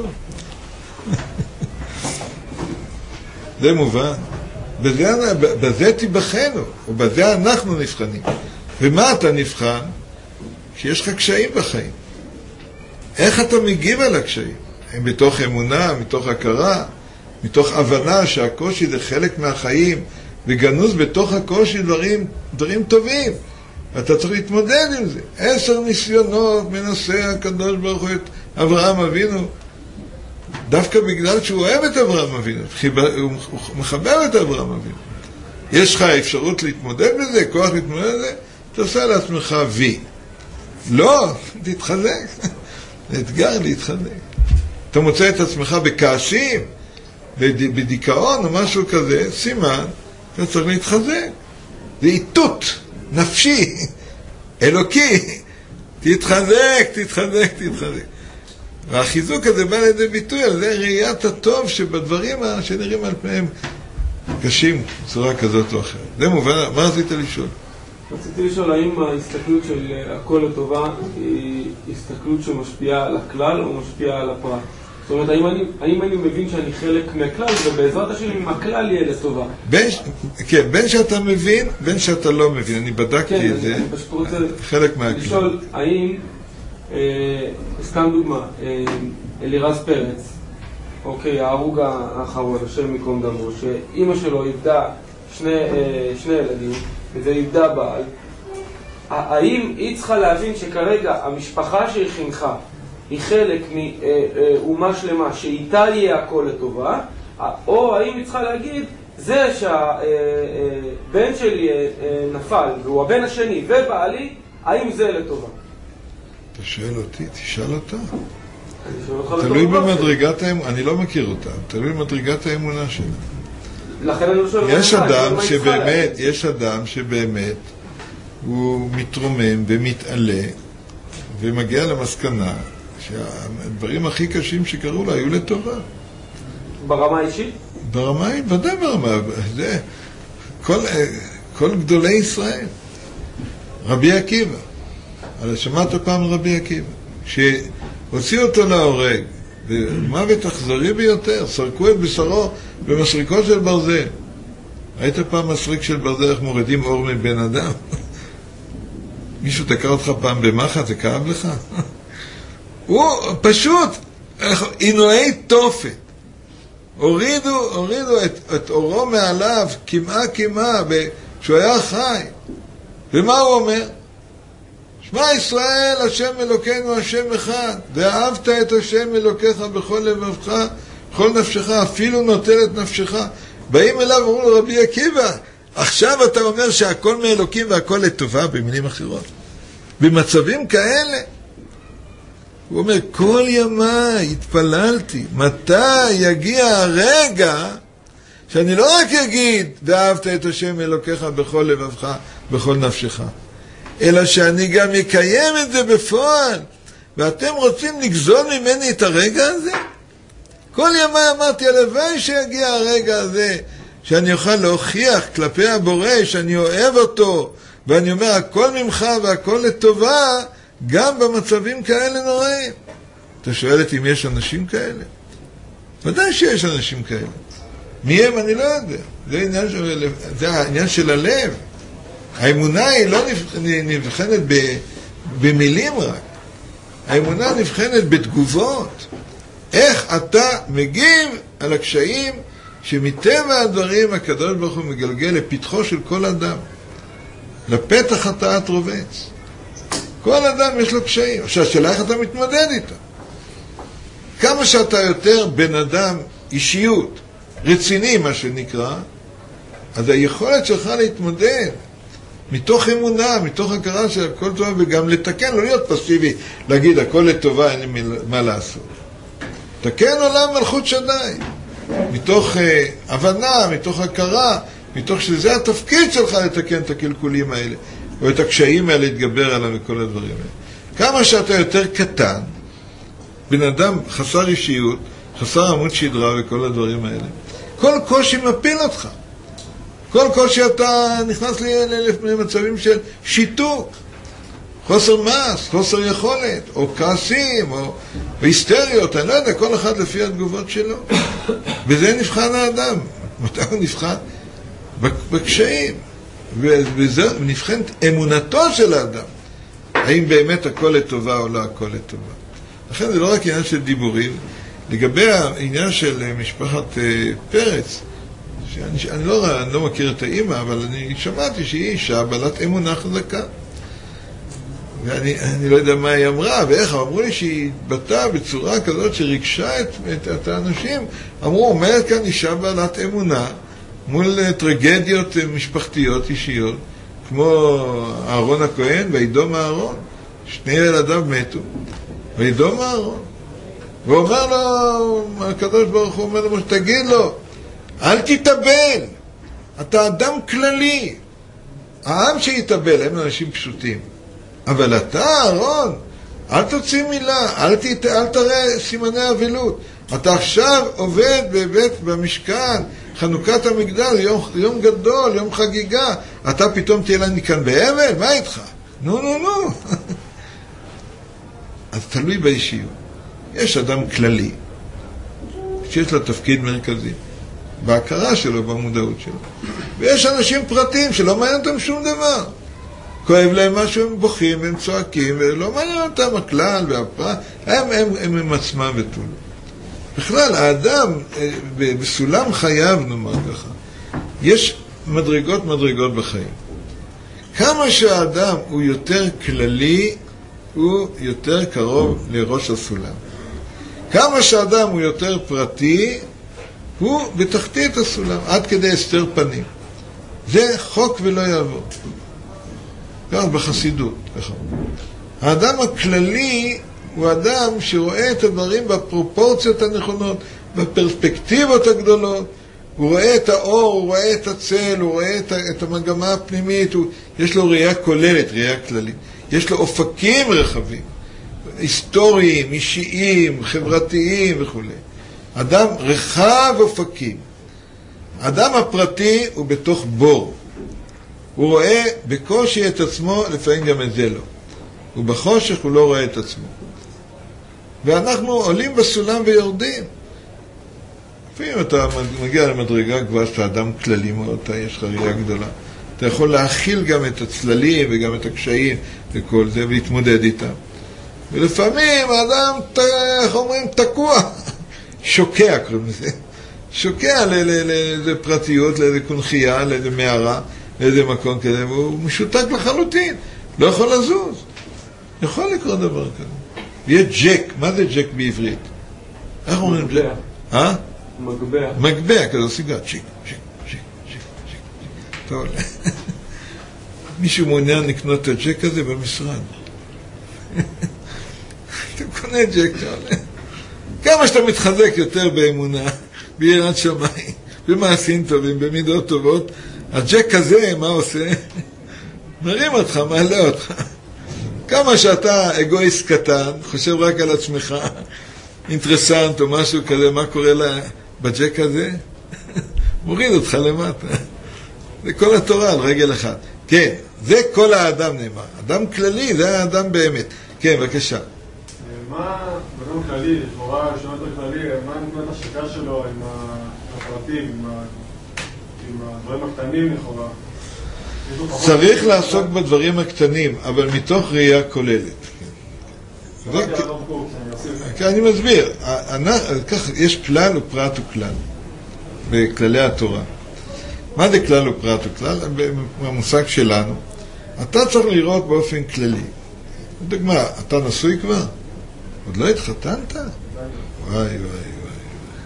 זה מובן. בזה, בזה תיבחנו, ובזה אנחנו נבחנים. ומה אתה נבחן? שיש לך קשיים בחיים. איך אתה מגיב על הקשיים? הם מתוך אמונה, מתוך הכרה, מתוך הבנה שהקושי זה חלק מהחיים, וגנוז בתוך הקושי דברים, דברים טובים. אתה צריך להתמודד עם זה. עשר ניסיונות מנסה הקדוש ברוך הוא את אברהם אבינו, דווקא בגלל שהוא אוהב את אברהם אבינו, הוא מחבר את אברהם אבינו. יש לך אפשרות להתמודד בזה, כוח להתמודד בזה, תעשה לעצמך וי. לא, תתחזק. זה אתגר להתחזק. אתה מוצא את עצמך בכעסים, בדיכאון או משהו כזה, סימן, אתה צריך להתחזק. זה איתות נפשי, אלוקי. תתחזק, תתחזק, תתחזק. והחיזוק הזה בא לידי ביטוי על זה ראיית הטוב שבדברים שנראים על פניהם קשים בצורה כזאת או אחרת. זה מובן, מה רצית לשאול? רציתי לשאול האם ההסתכלות של הכל לטובה היא הסתכלות שמשפיעה על הכלל או משפיעה על הפרט? זאת אומרת, האם אני, האם אני מבין שאני חלק מהכלל, ובעזרת השם אם הכלל יהיה לטובה? בין, כן, בין שאתה מבין, בין שאתה לא מבין. אני בדקתי כן, את זה, רוצה חלק מהכלל. לשאול, האם, אה, סתם דוגמה, אה, אלירז פרץ, אוקיי, ההרוג האחרון, השם מקום דמו, שאימא שלו איבדה שני, אה, שני ילדים, וזה איבדה בעל, האם היא צריכה להבין שכרגע המשפחה שהיא חינכה, היא חלק מאומה שלמה שאיתה יהיה הכל לטובה, או האם היא צריכה להגיד זה שהבן שלי נפל והוא הבן השני ובעלי, האם זה לטובה? אתה שואל אותי, תשאל אותה. תלוי במדרגת האמונה, אני לא מכיר אותה, תלוי במדרגת האמונה שלה. לכן אני לא שואל אותה. יש אדם שבאמת, יש אדם שבאמת הוא מתרומם ומתעלה ומגיע למסקנה שהדברים הכי קשים שקרו לה היו לטובה. ברמה האישית? ברמה, ודאי ברמה. זה, כל, כל גדולי ישראל. רבי עקיבא. שמעת פעם רבי עקיבא. שהוציאו אותו להורג, במוות אכזרי ביותר, סרקו את בשרו במסריקות של ברזל. היית פעם מסריק של ברזל, איך מורידים אור מבן אדם? מישהו תקע אותך פעם במחט, זה כאב לך? הוא פשוט, עינויי תופת. הורידו, הורידו את, את אורו מעליו, כמעה כמעה, כשהוא היה חי. ומה הוא אומר? שמע ישראל, השם אלוקינו, השם אחד. ואהבת את השם אלוקיך בכל לבבך, בכל נפשך, אפילו נוטל את נפשך. באים אליו, אמרו לו רבי עקיבא, עכשיו אתה אומר שהכל מאלוקים והכל לטובה, במילים אחרות. במצבים כאלה, הוא אומר, כל ימי התפללתי, מתי יגיע הרגע שאני לא רק אגיד, ואהבת את השם אלוקיך בכל לבבך, בכל נפשך, אלא שאני גם אקיים את זה בפועל. ואתם רוצים לגזול ממני את הרגע הזה? כל ימי אמרתי, הלוואי שיגיע הרגע הזה, שאני אוכל להוכיח כלפי הבורא, שאני אוהב אותו, ואני אומר, הכל ממך והכל לטובה, גם במצבים כאלה נוראים. אתה שואלת אם יש אנשים כאלה? ודאי שיש אנשים כאלה. מי הם? אני לא יודע. זה העניין של, זה העניין של הלב. האמונה היא לא נבחנת במילים רק. האמונה נבחנת בתגובות. איך אתה מגיב על הקשיים שמטבע הדברים הקדוש ברוך הוא מגלגל לפתחו של כל אדם. לפתח חטאת רובץ. כל אדם יש לו קשיים. עכשיו, השאלה איך אתה מתמודד איתה. כמה שאתה יותר בן אדם, אישיות, רציני מה שנקרא, אז היכולת שלך להתמודד מתוך אמונה, מתוך הכרה של הכל טובה, וגם לתקן, לא להיות פסיבי, להגיד הכל לטובה, אין לי מה לעשות. תקן עולם מלכות שדי, מתוך uh, הבנה, מתוך הכרה, מתוך שזה התפקיד שלך לתקן את הקלקולים האלה, או את הקשיים האלה להתגבר עליהם וכל הדברים האלה. כמה שאתה יותר קטן, בן אדם חסר אישיות, חסר עמוד שדרה וכל הדברים האלה, כל קושי מפיל אותך. כל קושי אתה נכנס למצבים של שיתוק, חוסר מס, חוסר יכולת, או כעסים, או היסטריות, אני לא יודע, כל אחד לפי התגובות שלו. וזה נבחן האדם. מתי הוא נבחן? בקשיים. וזה נבחן אמונתו של האדם. האם באמת הכל לטובה או לא הכל לטובה. לכן זה לא רק עניין של דיבורים. לגבי העניין של משפחת פרץ, שאני, אני, לא, אני לא מכיר את האמא, אבל אני שמעתי שהיא אישה בעלת אמונה חזקה. ואני אני לא יודע מה היא אמרה ואיך, אבל אמרו לי שהיא התבטאה בצורה כזאת שריגשה את, את, את האנשים. אמרו, אומרת כאן אישה בעלת אמונה מול טרגדיות משפחתיות אישיות, כמו אהרון הכהן וידום אהרון. שני ילדיו מתו, וידום אהרון. ואומר לו, הקדוש ברוך הוא אומר לו, תגיד לו, אל תתאבל, אתה אדם כללי. העם שיתאבל, הם אנשים פשוטים. אבל אתה, אהרון, אל תוציא מילה, אל, תת... אל תראה סימני אבלות. אתה עכשיו עובד בבית, במשכן, חנוכת המגדל, יום, יום גדול, יום חגיגה. אתה פתאום תהיה לנו כאן באבל? מה איתך? נו, נו, נו. אז תלוי באישיות. יש אדם כללי, שיש לו תפקיד מרכזי. בהכרה שלו, במודעות שלו. ויש אנשים פרטיים שלא מעניין אותם שום דבר. כואב להם משהו, הם בוכים, הם צועקים, ולא מעניין אותם הכלל והפרט. הם, הם, הם, הם עצמם ותו. בכלל, האדם, בסולם חייו, נאמר ככה, יש מדרגות מדרגות בחיים. כמה שהאדם הוא יותר כללי, הוא יותר קרוב לראש הסולם. כמה שהאדם הוא יותר פרטי, הוא בתחתית הסולם, עד כדי הסתר פנים. זה חוק ולא יעבור. כך בחסידות. ככה. האדם הכללי הוא אדם שרואה את הדברים בפרופורציות הנכונות, בפרספקטיבות הגדולות. הוא רואה את האור, הוא רואה את הצל, הוא רואה את, את המגמה הפנימית, הוא, יש לו ראייה כוללת, ראייה כללית. יש לו אופקים רחבים, היסטוריים, אישיים, חברתיים וכו'. אדם רחב אופקים. האדם הפרטי הוא בתוך בור. הוא רואה בקושי את עצמו, לפעמים גם את זה לא. ובחושך הוא לא רואה את עצמו. ואנחנו עולים בסולם ויורדים. לפעמים אתה מגיע למדרגה גבוהה שאתה אדם כללי מאוד, אתה יש לך ראייה גדולה. אתה יכול להכיל גם את הצללים וגם את הקשיים וכל זה, ולהתמודד איתם. ולפעמים האדם, איך אומרים, תקוע. שוקע, קוראים לזה. שוקע לאיזה פרטיות, לאיזה קונחייה, לאיזה מערה, לאיזה מקום כזה, והוא משותק לחלוטין. לא יכול לזוז. יכול לקרות דבר כזה. יהיה ג'ק. מה זה ג'ק בעברית? איך אומרים ג'ק? אה? מגבע. מגבע, כזה סיגר. צ'יק, צ'יק, צ'יק, צ'יק, צ'יק. טוב. מישהו מעוניין לקנות את הג'ק הזה במשרד. אתה קונה ג'ק, תעלה. כמה שאתה מתחזק יותר באמונה, ביראת שמיים, במעשים טובים, במידות טובות, הג'ק הזה, מה עושה? מרים אותך, מעלה אותך. כמה שאתה אגואיסט קטן, חושב רק על עצמך, אינטרסנט או משהו כזה, מה קורה לה בג'ק הזה? מוריד אותך למטה. זה כל התורה על רגל אחד. כן, זה כל האדם נאמר. אדם כללי, זה האדם באמת. כן, בבקשה. מה, בנום כללי, לכאורה, שאלות הכללי, מה נקודת השקה שלו עם הפרטים, עם הדברים הקטנים לכאורה? צריך לעסוק בדברים הקטנים, אבל מתוך ראייה כוללת. אני מסביר, יש כלל ופרט וכלל בכללי התורה. מה זה כלל ופרט וכלל? במושג שלנו, אתה צריך לראות באופן כללי. דוגמה, אתה נשוי כבר? עוד לא התחתנת? וואי וואי וואי.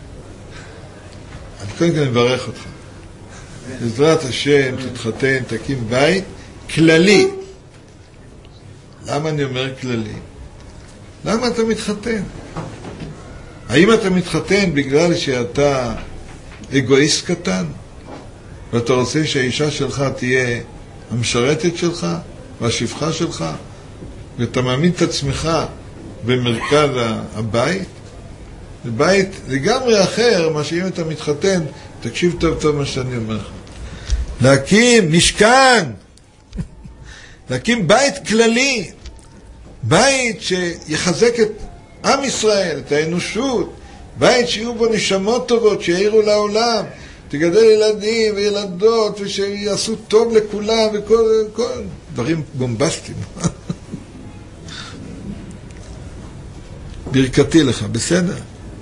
אני קודם כל מברך אותך. בעזרת השם, תתחתן, תקים בית כללי. למה אני אומר כללי? למה אתה מתחתן? האם אתה מתחתן בגלל שאתה אגואיסט קטן? ואתה רוצה שהאישה שלך תהיה המשרתת שלך והשפחה שלך? ואתה מאמין את עצמך במרכז הבית? זה בית לגמרי אחר, מה שאם אתה מתחתן, תקשיב טוב טוב מה שאני אומר לך. להקים משכן, להקים בית כללי, בית שיחזק את עם ישראל, את האנושות, בית שיהיו בו נשמות טובות, שיעירו לעולם, תגדל ילדים וילדות, ושיעשו טוב לכולם, וכל כל, דברים בומבסטיים. ברכתי לך, בסדר?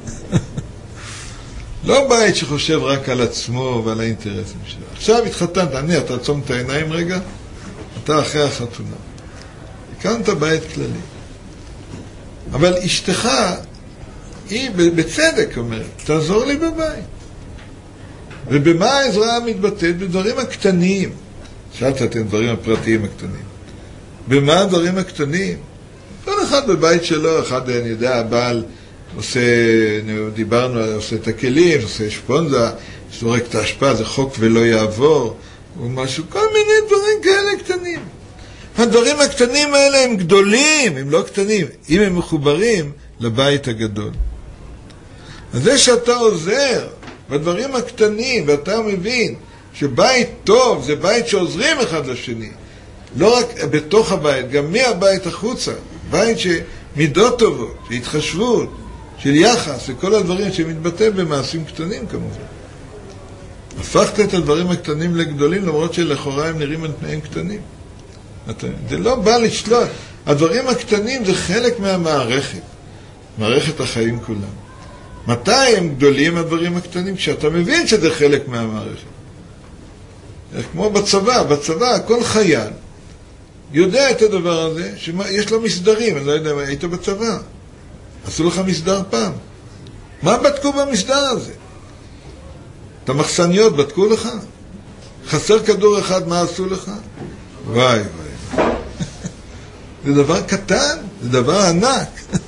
לא בית שחושב רק על עצמו ועל האינטרסים שלו. עכשיו התחתנת, אני, אתה עצום את העיניים רגע, אתה אחרי החתונה. הקמת בית כללי. אבל אשתך, היא בצדק אומרת, תעזור לי בבית. ובמה העזרה מתבטאת? בדברים הקטנים. שאלת את הדברים הפרטיים הקטנים. במה הדברים הקטנים? כל אחד בבית שלו, אחד, אני יודע, הבעל עושה, דיברנו, עושה את הכלים, עושה שפונזה, שורק את ההשפעה, זה חוק ולא יעבור, או משהו, כל מיני דברים כאלה קטנים. הדברים הקטנים האלה הם גדולים, הם לא קטנים, אם הם מחוברים לבית הגדול. אז זה שאתה עוזר בדברים הקטנים, ואתה מבין שבית טוב זה בית שעוזרים אחד לשני, לא רק בתוך הבית, גם מהבית החוצה, בית שמידות טובות, של התחשבות, של יחס, וכל הדברים שמתבטא במעשים קטנים כמובן. הפכת את הדברים הקטנים לגדולים, למרות שלכאורה הם נראים על פניהם קטנים. זה לא בא לשלוט. הדברים הקטנים זה חלק מהמערכת, מערכת החיים כולם. מתי הם גדולים הדברים הקטנים? כשאתה מבין שזה חלק מהמערכת. כמו בצבא, בצבא כל חייל יודע את הדבר הזה, שיש לו מסדרים, אני לא יודע, היית בצבא, עשו לך מסדר פעם. מה בדקו במסדר הזה? את המחסניות בדקו לך? חסר כדור אחד, מה עשו לך? וואי וואי. זה דבר קטן, זה דבר ענק.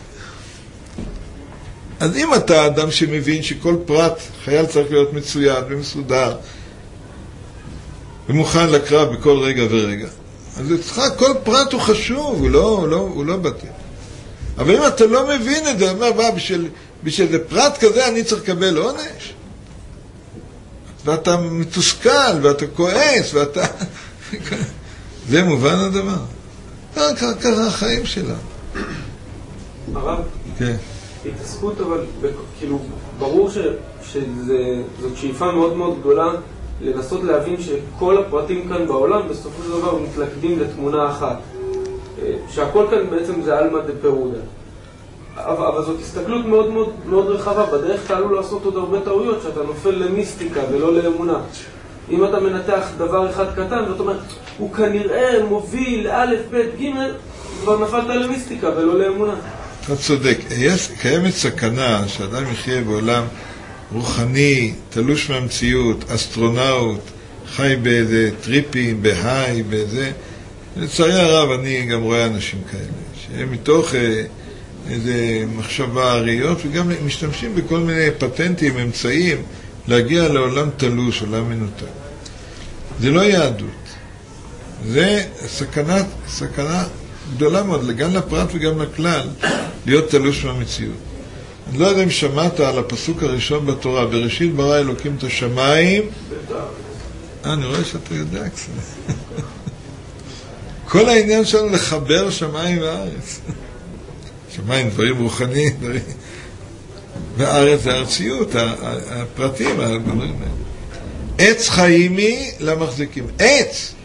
אז אם אתה אדם שמבין שכל פרט, חייל צריך להיות מצוין ומסודר, ומוכן לקרב בכל רגע ורגע, אז אצלך כל פרט הוא חשוב, הוא לא, הוא לא, הוא לא בטל. אבל אם אתה לא מבין את זה, אומר, בא, בשביל, בשביל זה פרט כזה אני צריך לקבל עונש. ואתה מתוסכל, ואתה כועס, ואתה... זה מובן הדבר. ככה החיים שלנו. הרב? כן. התעסקות, אבל כאילו, ברור שזאת שאיפה מאוד מאוד גדולה לנסות להבין שכל הפרטים כאן בעולם בסופו של דבר מתלכדים לתמונה אחת. שהכל כאן בעצם זה אלמא דפירודה. אבל, אבל זאת הסתכלות מאוד מאוד, מאוד רחבה. בדרך כלל עלול לעשות עוד הרבה טעויות, שאתה נופל למיסטיקה ולא לאמונה. אם אתה מנתח דבר אחד קטן, זאת אומרת, הוא כנראה מוביל א', ב', ג', כבר נפלת למיסטיקה ולא לאמונה. אתה צודק. יש, קיימת סכנה שאדם יחיה בעולם רוחני, תלוש מהמציאות, אסטרונאוט, חי באיזה טריפים, בהיי, באיזה... לצערי הרב, אני גם רואה אנשים כאלה, שהם מתוך אה, איזה מחשבה עריות, וגם משתמשים בכל מיני פטנטים, אמצעים, להגיע לעולם תלוש, עולם מנותק. זה לא יהדות. זה סכנה, סכנה גדולה מאוד, גם לפרט וגם לכלל, להיות תלוש מהמציאות. אני לא יודע אם שמעת על הפסוק הראשון בתורה, בראשית ברא אלוקים את השמיים. אה, אני רואה שאתה יודע קצת. כל העניין שלנו לחבר שמיים וארץ. שמיים, דברים רוחניים, דברים... והארץ זה הארציות, הפרטים, הדברים האלה. עץ חיימי למחזיקים. עץ!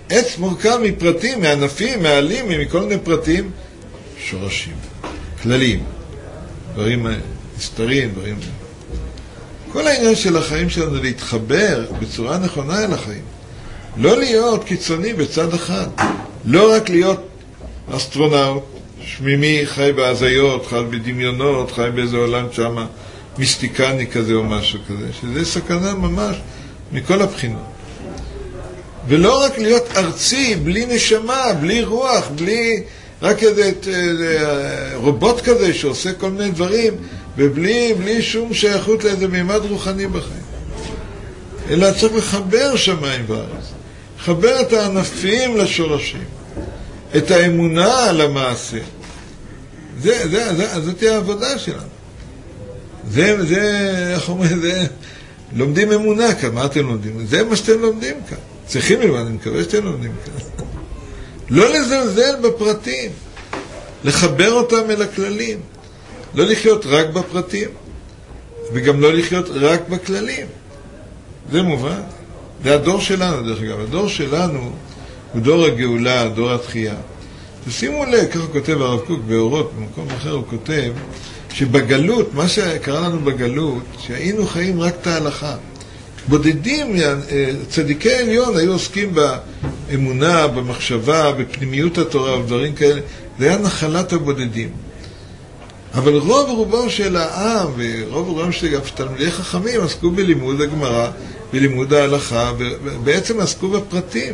עץ מורכב מפרטים, מענפים, מעלים, מכל מיני פרטים, שורשים, כללים, דברים מסתרים, דברים... כל העניין של החיים שלנו להתחבר בצורה נכונה אל החיים. לא להיות קיצוני בצד אחד. לא רק להיות אסטרונאוט, שמימי, חי בהזיות, חי בדמיונות, חי באיזה עולם שמה מיסטיקני כזה או משהו כזה, שזה סכנה ממש מכל הבחינות. ולא רק להיות ארצי, בלי נשמה, בלי רוח, בלי רק איזה רובוט כזה שעושה כל מיני דברים, ובלי בלי שום שייכות לאיזה מימד רוחני בחיים. אלא צריך לחבר שמיים וארץ. לחבר את הענפים לשורשים. את האמונה למעשה. זה, זה, זה, זאת העבודה שלנו. זה, זה, איך אומרים, זה, לומדים אמונה כאן. מה אתם לומדים? זה מה שאתם לומדים כאן. צריכים ללמוד, אני מקווה שאתם לומדים כאן. לא לזלזל בפרטים. לחבר אותם אל הכללים. לא לחיות רק בפרטים, וגם לא לחיות רק בכללים. זה מובן. זה הדור שלנו, דרך אגב. הדור שלנו הוא דור הגאולה, דור התחייה. תשימו לב, ככה כותב הרב קוק באורות, במקום אחר הוא כותב, שבגלות, מה שקרה לנו בגלות, שהיינו חיים רק את ההלכה. בודדים, צדיקי עליון היו עוסקים באמונה, במחשבה, בפנימיות התורה ודברים כאלה. זה היה נחלת הבודדים. אבל רוב רובו של העם ורוב רובם של תלמידי חכמים עסקו בלימוד הגמרא, בלימוד ההלכה, ובעצם עסקו בפרטים.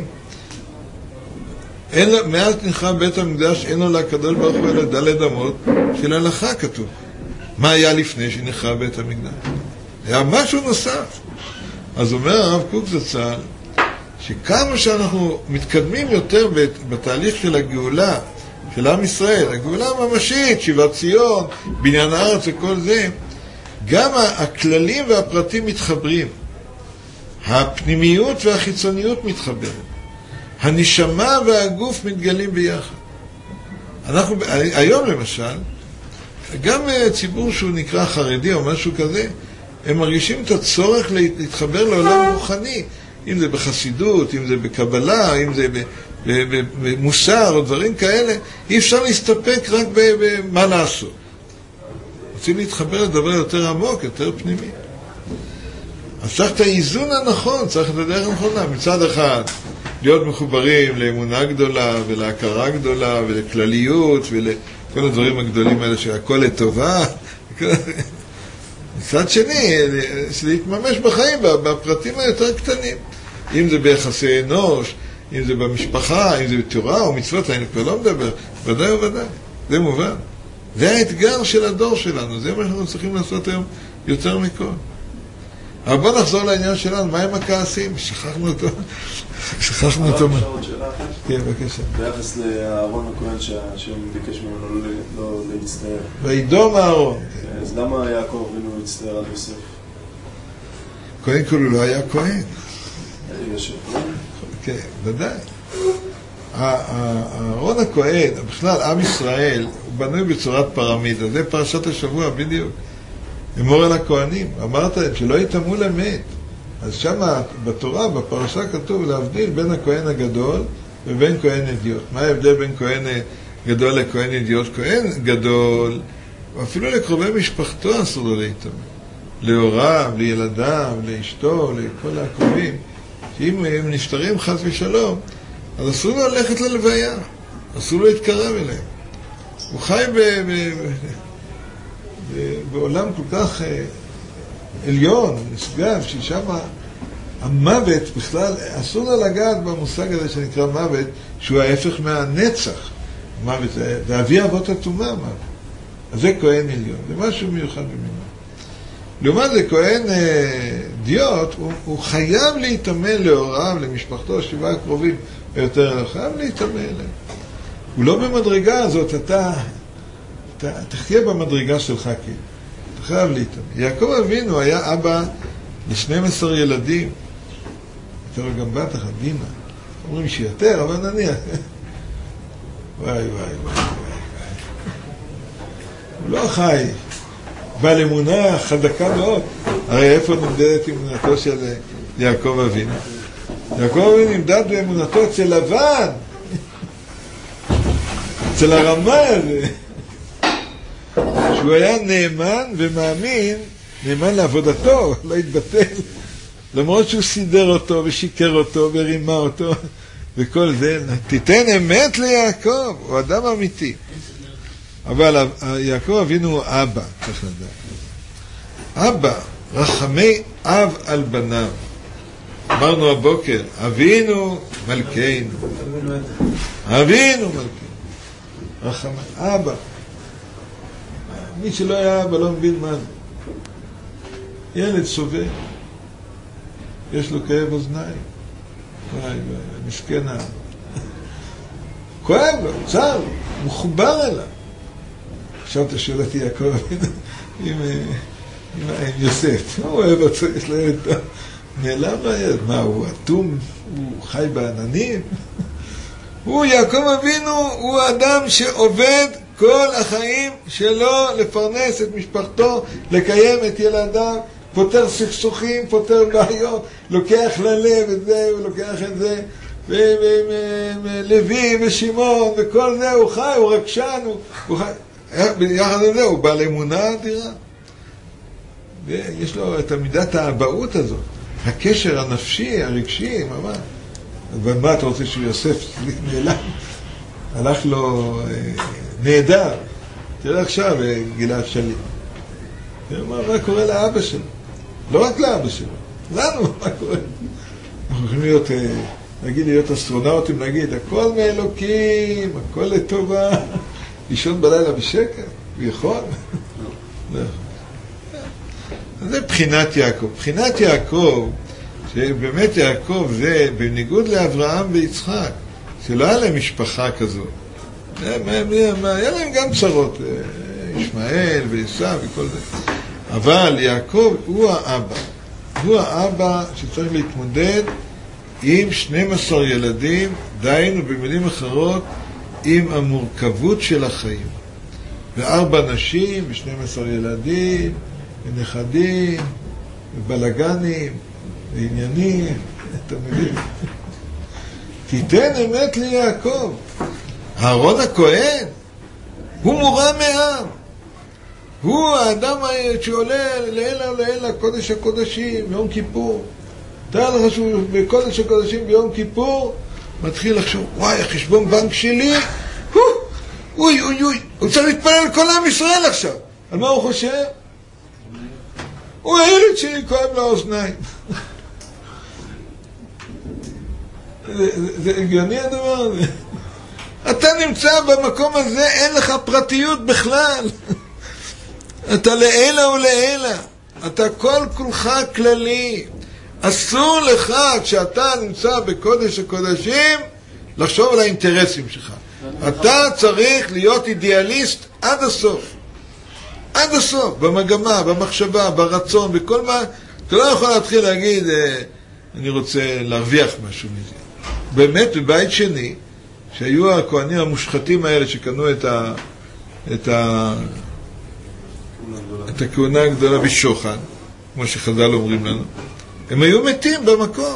אין, מאז נחרב בית המקדש אין לו לקדוש ברוך הוא אלא דלת אמות של הלכה כתוב. מה היה לפני שנחרב בית המקדש? היה משהו נוסף. אז אומר הרב קוק זצ"ל שכמה שאנחנו מתקדמים יותר בתהליך של הגאולה של עם ישראל, הגאולה הממשית, שיבת ציון, בניין הארץ וכל זה, גם הכללים והפרטים מתחברים. הפנימיות והחיצוניות מתחברת. הנשמה והגוף מתגלים ביחד. אנחנו, היום למשל, גם ציבור שהוא נקרא חרדי או משהו כזה, הם מרגישים את הצורך להתחבר לעולם רוחני, אם זה בחסידות, אם זה בקבלה, אם זה במוסר או דברים כאלה. אי אפשר להסתפק רק במה לעשות. רוצים להתחבר לדבר יותר עמוק, יותר פנימי. אז צריך את האיזון הנכון, צריך את הדרך הנכונה. מצד אחד, להיות מחוברים לאמונה גדולה ולהכרה גדולה ולכלליות ולכל הדברים הגדולים האלה שהכל לטובה. מצד שני, להתממש בחיים בפרטים היותר קטנים. אם זה ביחסי אנוש, אם זה במשפחה, אם זה בתורה או מצוות, אני כבר לא מדבר, ודאי וודאי. זה מובן. זה האתגר של הדור שלנו, זה מה שאנחנו צריכים לעשות היום יותר מכל. אבל בוא נחזור לעניין שלנו, מה עם הכעסים? שכחנו אותו. שכחנו אותו. הרב שאלות שאלה אחת? כן, בבקשה. ביחס לאהרון הכהן שהשם ביקש ממנו לא להצטער. וידום אהרון. אז למה יעקב אבינו הצטער על יוסף? קודם כל הוא לא היה כהן. יושב. כן, ודאי. אהרון הכהן, בכלל עם ישראל, הוא בנוי בצורת פירמידה. זה פרשת השבוע בדיוק. אמור על הכהנים, אמרת להם שלא יתאמו למת. אז שם בתורה, בפרשה כתוב להבדיל בין הכהן הגדול ובין כהן אדיוט. מה ההבדל בין כהן גדול לכהן אדיוט? כהן גדול, אפילו לקרובי משפחתו אסור לו להתאמן. להוריו, לילדיו, לאשתו, לכל הקרובים. שאם הם נפטרים חס ושלום, אז אסור לו ללכת ללוויה. אסור לו להתקרב אליהם. הוא חי ב... ב... בעולם כל כך עליון, נשגב, ששם המוות בכלל, אסור לה לגעת במושג הזה שנקרא מוות, שהוא ההפך מהנצח. מוות, זה אבי אבות הטומאה, מוות. אז זה כהן עליון, זה משהו מיוחד במיוחד. לעומת זה, כהן דיוט, הוא, הוא חייב להתאמן להוריו, למשפחתו, שבעה הקרובים ויותר, הוא חייב להתאמן אליהם. הוא לא במדרגה הזאת, אתה... תחיה במדרגה שלך, כאילו. אתה חייב להתאמן. יעקב אבינו היה אבא ל-שנים עשר ילדים. יותר גם בת אחת, דינה. אומרים שיותר, אבל נניח. וואי, וואי, וואי, וואי. הוא לא חי. בעל אמונה חזקה מאוד. הרי איפה נמדדת אמונתו של יעקב אבינו? יעקב אבינו נמדד באמונתו אצל לבן, אצל הרמה הזה, שהוא היה נאמן ומאמין, נאמן לעבודתו, לא התבטל, למרות שהוא סידר אותו ושיקר אותו ורימה אותו וכל זה. תיתן אמת ליעקב, הוא אדם אמיתי. אבל יעקב אבינו הוא אבא, צריך לדעת. אבא, רחמי אב על בניו. אמרנו הבוקר, אבינו מלכנו. אבינו מלכנו. רחמי, אבא. מי שלא היה אבא לא מבין מה זה. ילד סובל. יש לו כאב אוזניים. וואי וואי, מסכן האב. כואב לו, צר, מחובר אליו. עכשיו אתה שואל אותי יעקב אבינו עם, עם, עם יוסף. הוא אוהב אותו, יש לו ילד טוב. נעלם לו ילד. מה, הוא אטום? הוא חי בעננים? הוא, יעקב אבינו, הוא אדם שעובד כל החיים שלו לפרנס את משפחתו, לקיים את ילדיו, פותר סכסוכים, פותר בעיות, לוקח ללב את זה, הוא לוקח את זה, ולוי ושמעון וכל זה, הוא חי, הוא רגשן, הוא חי. יחד עם זה הוא בעל אמונה אדירה. ויש לו את מידת האבהות הזאת, הקשר הנפשי, הרגשי, ממש. ומה אתה רוצה שהוא יוסף נעלם? הלך לו נהדר. תראה עכשיו גלעד שליט. מה קורה לאבא שלו? לא רק לאבא שלו, לנו מה קורה? אנחנו יכולים להיות, נגיד, להיות אסטרונאוטים, נגיד, הכל מאלוקים, הכל לטובה. לישון בלילה בשקט, ויכול. זה בחינת יעקב. בחינת יעקב, שבאמת יעקב זה בניגוד לאברהם ויצחק, שלא היה להם משפחה כזאת. היה להם גם צרות, ישמעאל ועשיו וכל זה. אבל יעקב הוא האבא. הוא האבא שצריך להתמודד עם שנים עשר ילדים, דיינו במילים אחרות, עם המורכבות של החיים. וארבע נשים, ושנים עשר ילדים, ונכדים, ובלגנים, ועניינים, אתה מבין? תיתן אמת ליעקב. אהרון הכהן, הוא מורם מעם. הוא האדם שעולה לעילה ולעילה, קודש הקודשים, ביום כיפור. תראה לך שהוא בקודש הקודשים ביום כיפור, מתחיל לחשוב, וואי, החשבון בנק שלי, אוי, אוי, אוי, הוא צריך להתפלל כל עם ישראל עכשיו. על מה הוא חושב? הוא הילד שלי כואב לאוזניים. זה, זה, זה הגיוני הדבר הזה. אתה נמצא במקום הזה, אין לך פרטיות בכלל. אתה לעילה ולעילה. אתה כל כולך כללי. אסור לך, כשאתה נמצא בקודש הקודשים, לחשוב על האינטרסים שלך. אתה צריך להיות אידיאליסט עד הסוף. עד הסוף, במגמה, במחשבה, ברצון, בכל מה. אתה לא יכול להתחיל להגיד, אני רוצה להרוויח משהו מזה. באמת, בבית שני, שהיו הכהנים המושחתים האלה שקנו את ה... את ה... את הכהונה הגדולה בשוחד, כמו שחז"ל אומרים לנו, הם היו מתים במקום.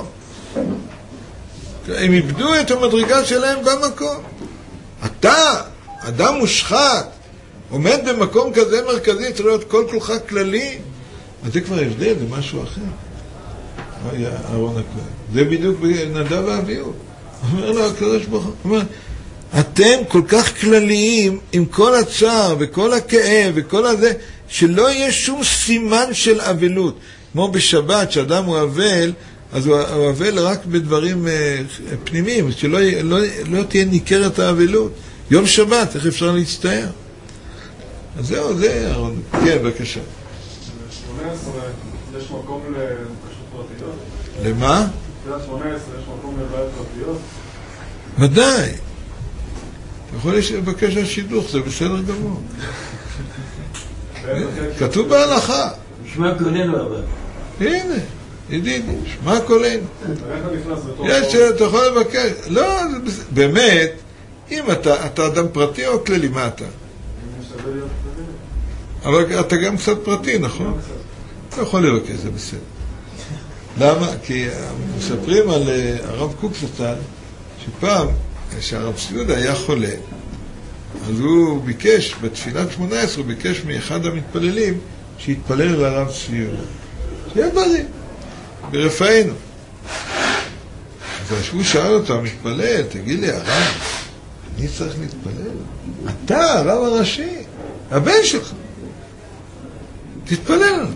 הם איבדו את המדרגה שלהם במקום. אתה, אדם מושחת, עומד במקום כזה מרכזי, צריך להיות כל כולך כללי, אז זה כבר הבדל, זה משהו אחר. אהרון הכהן. זה בדיוק בנדב ואביהו. אומר לו הקדוש ברוך הוא, אומר, אתם כל כך כלליים עם כל הצער וכל הכאב וכל הזה, שלא יהיה שום סימן של אבלות. כמו בשבת, שאדם הוא אבל, אז הוא אבל רק בדברים פנימיים, שלא לא, לא תהיה ניכרת האבלות. יום שבת, איך אפשר להצטער? אז זהו, זה אהרון. כן, בבקשה. שמונה עשרה, יש מקום לבקשות פרטיות? למה? שמונה עשרה, יש מקום לבעיות פרטיות? ודאי. אתה יכול לבקש על שידוך, זה בסדר גמור. כתוב בהלכה. שמע קולנו אבל. הנה, ידידי, שמע קולנו. איך נכנס לתוך... יש, אתה יכול לבקש. לא, באמת, אם אתה, אתה אדם פרטי או כללי, מה אתה? אני משתדל להיות כללי. אבל אתה גם קצת פרטי, נכון? אתה יכול לבקש, זה בסדר. למה? כי מספרים על הרב קוק זצ"ל, שפעם, כשהרב צבי יהודה היה חולה, אז הוא ביקש, בתפילת שמונה עשרה, הוא ביקש מאחד המתפללים שיתפלל על הרב צבי יהודה. שיהיה בריא, ברפאנו. אז הוא שאל אותו, המתפלל, תגיד לי, הרב, אני צריך להתפלל? אתה, הרב הראשי, הבן שלך. תתפלל לנו. הוא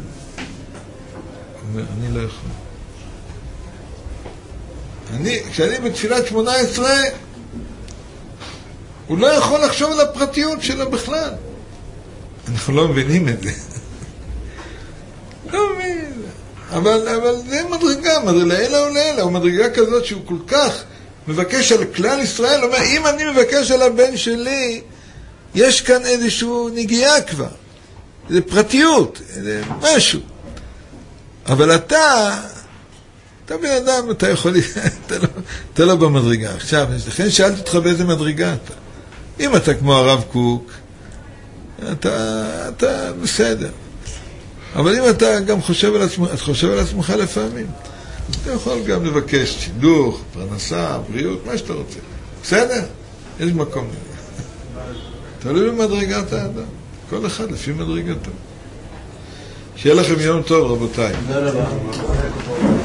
אומר, אני לא יכול. אני, כשאני בתפילת שמונה עשרה, הוא לא יכול לחשוב על הפרטיות שלו בכלל. אנחנו לא מבינים את זה. לא מבין. אבל, אבל זה מדרגה, מדרגה לעילה ולעילה. הוא מדרגה כזאת שהוא כל כך מבקש על כלל ישראל. הוא אומר, אם אני מבקש על הבן שלי, יש כאן איזשהו נגיעה כבר. זה פרטיות, זה משהו. אבל אתה, אתה בן אדם, אתה יכול, אתה לא, אתה לא במדרגה. עכשיו, לכן שאלתי אותך באיזה מדרגה אתה. אם אתה כמו הרב קוק, אתה, אתה בסדר. אבל אם אתה גם חושב על עצמך, אתה חושב על עצמך לפעמים, אתה יכול גם לבקש שידוך, פרנסה, בריאות, מה שאתה רוצה. בסדר? יש מקום. תלוי במדרגת האדם. כל אחד לפי מדרגתו. שיהיה לכם יום טוב, רבותיי.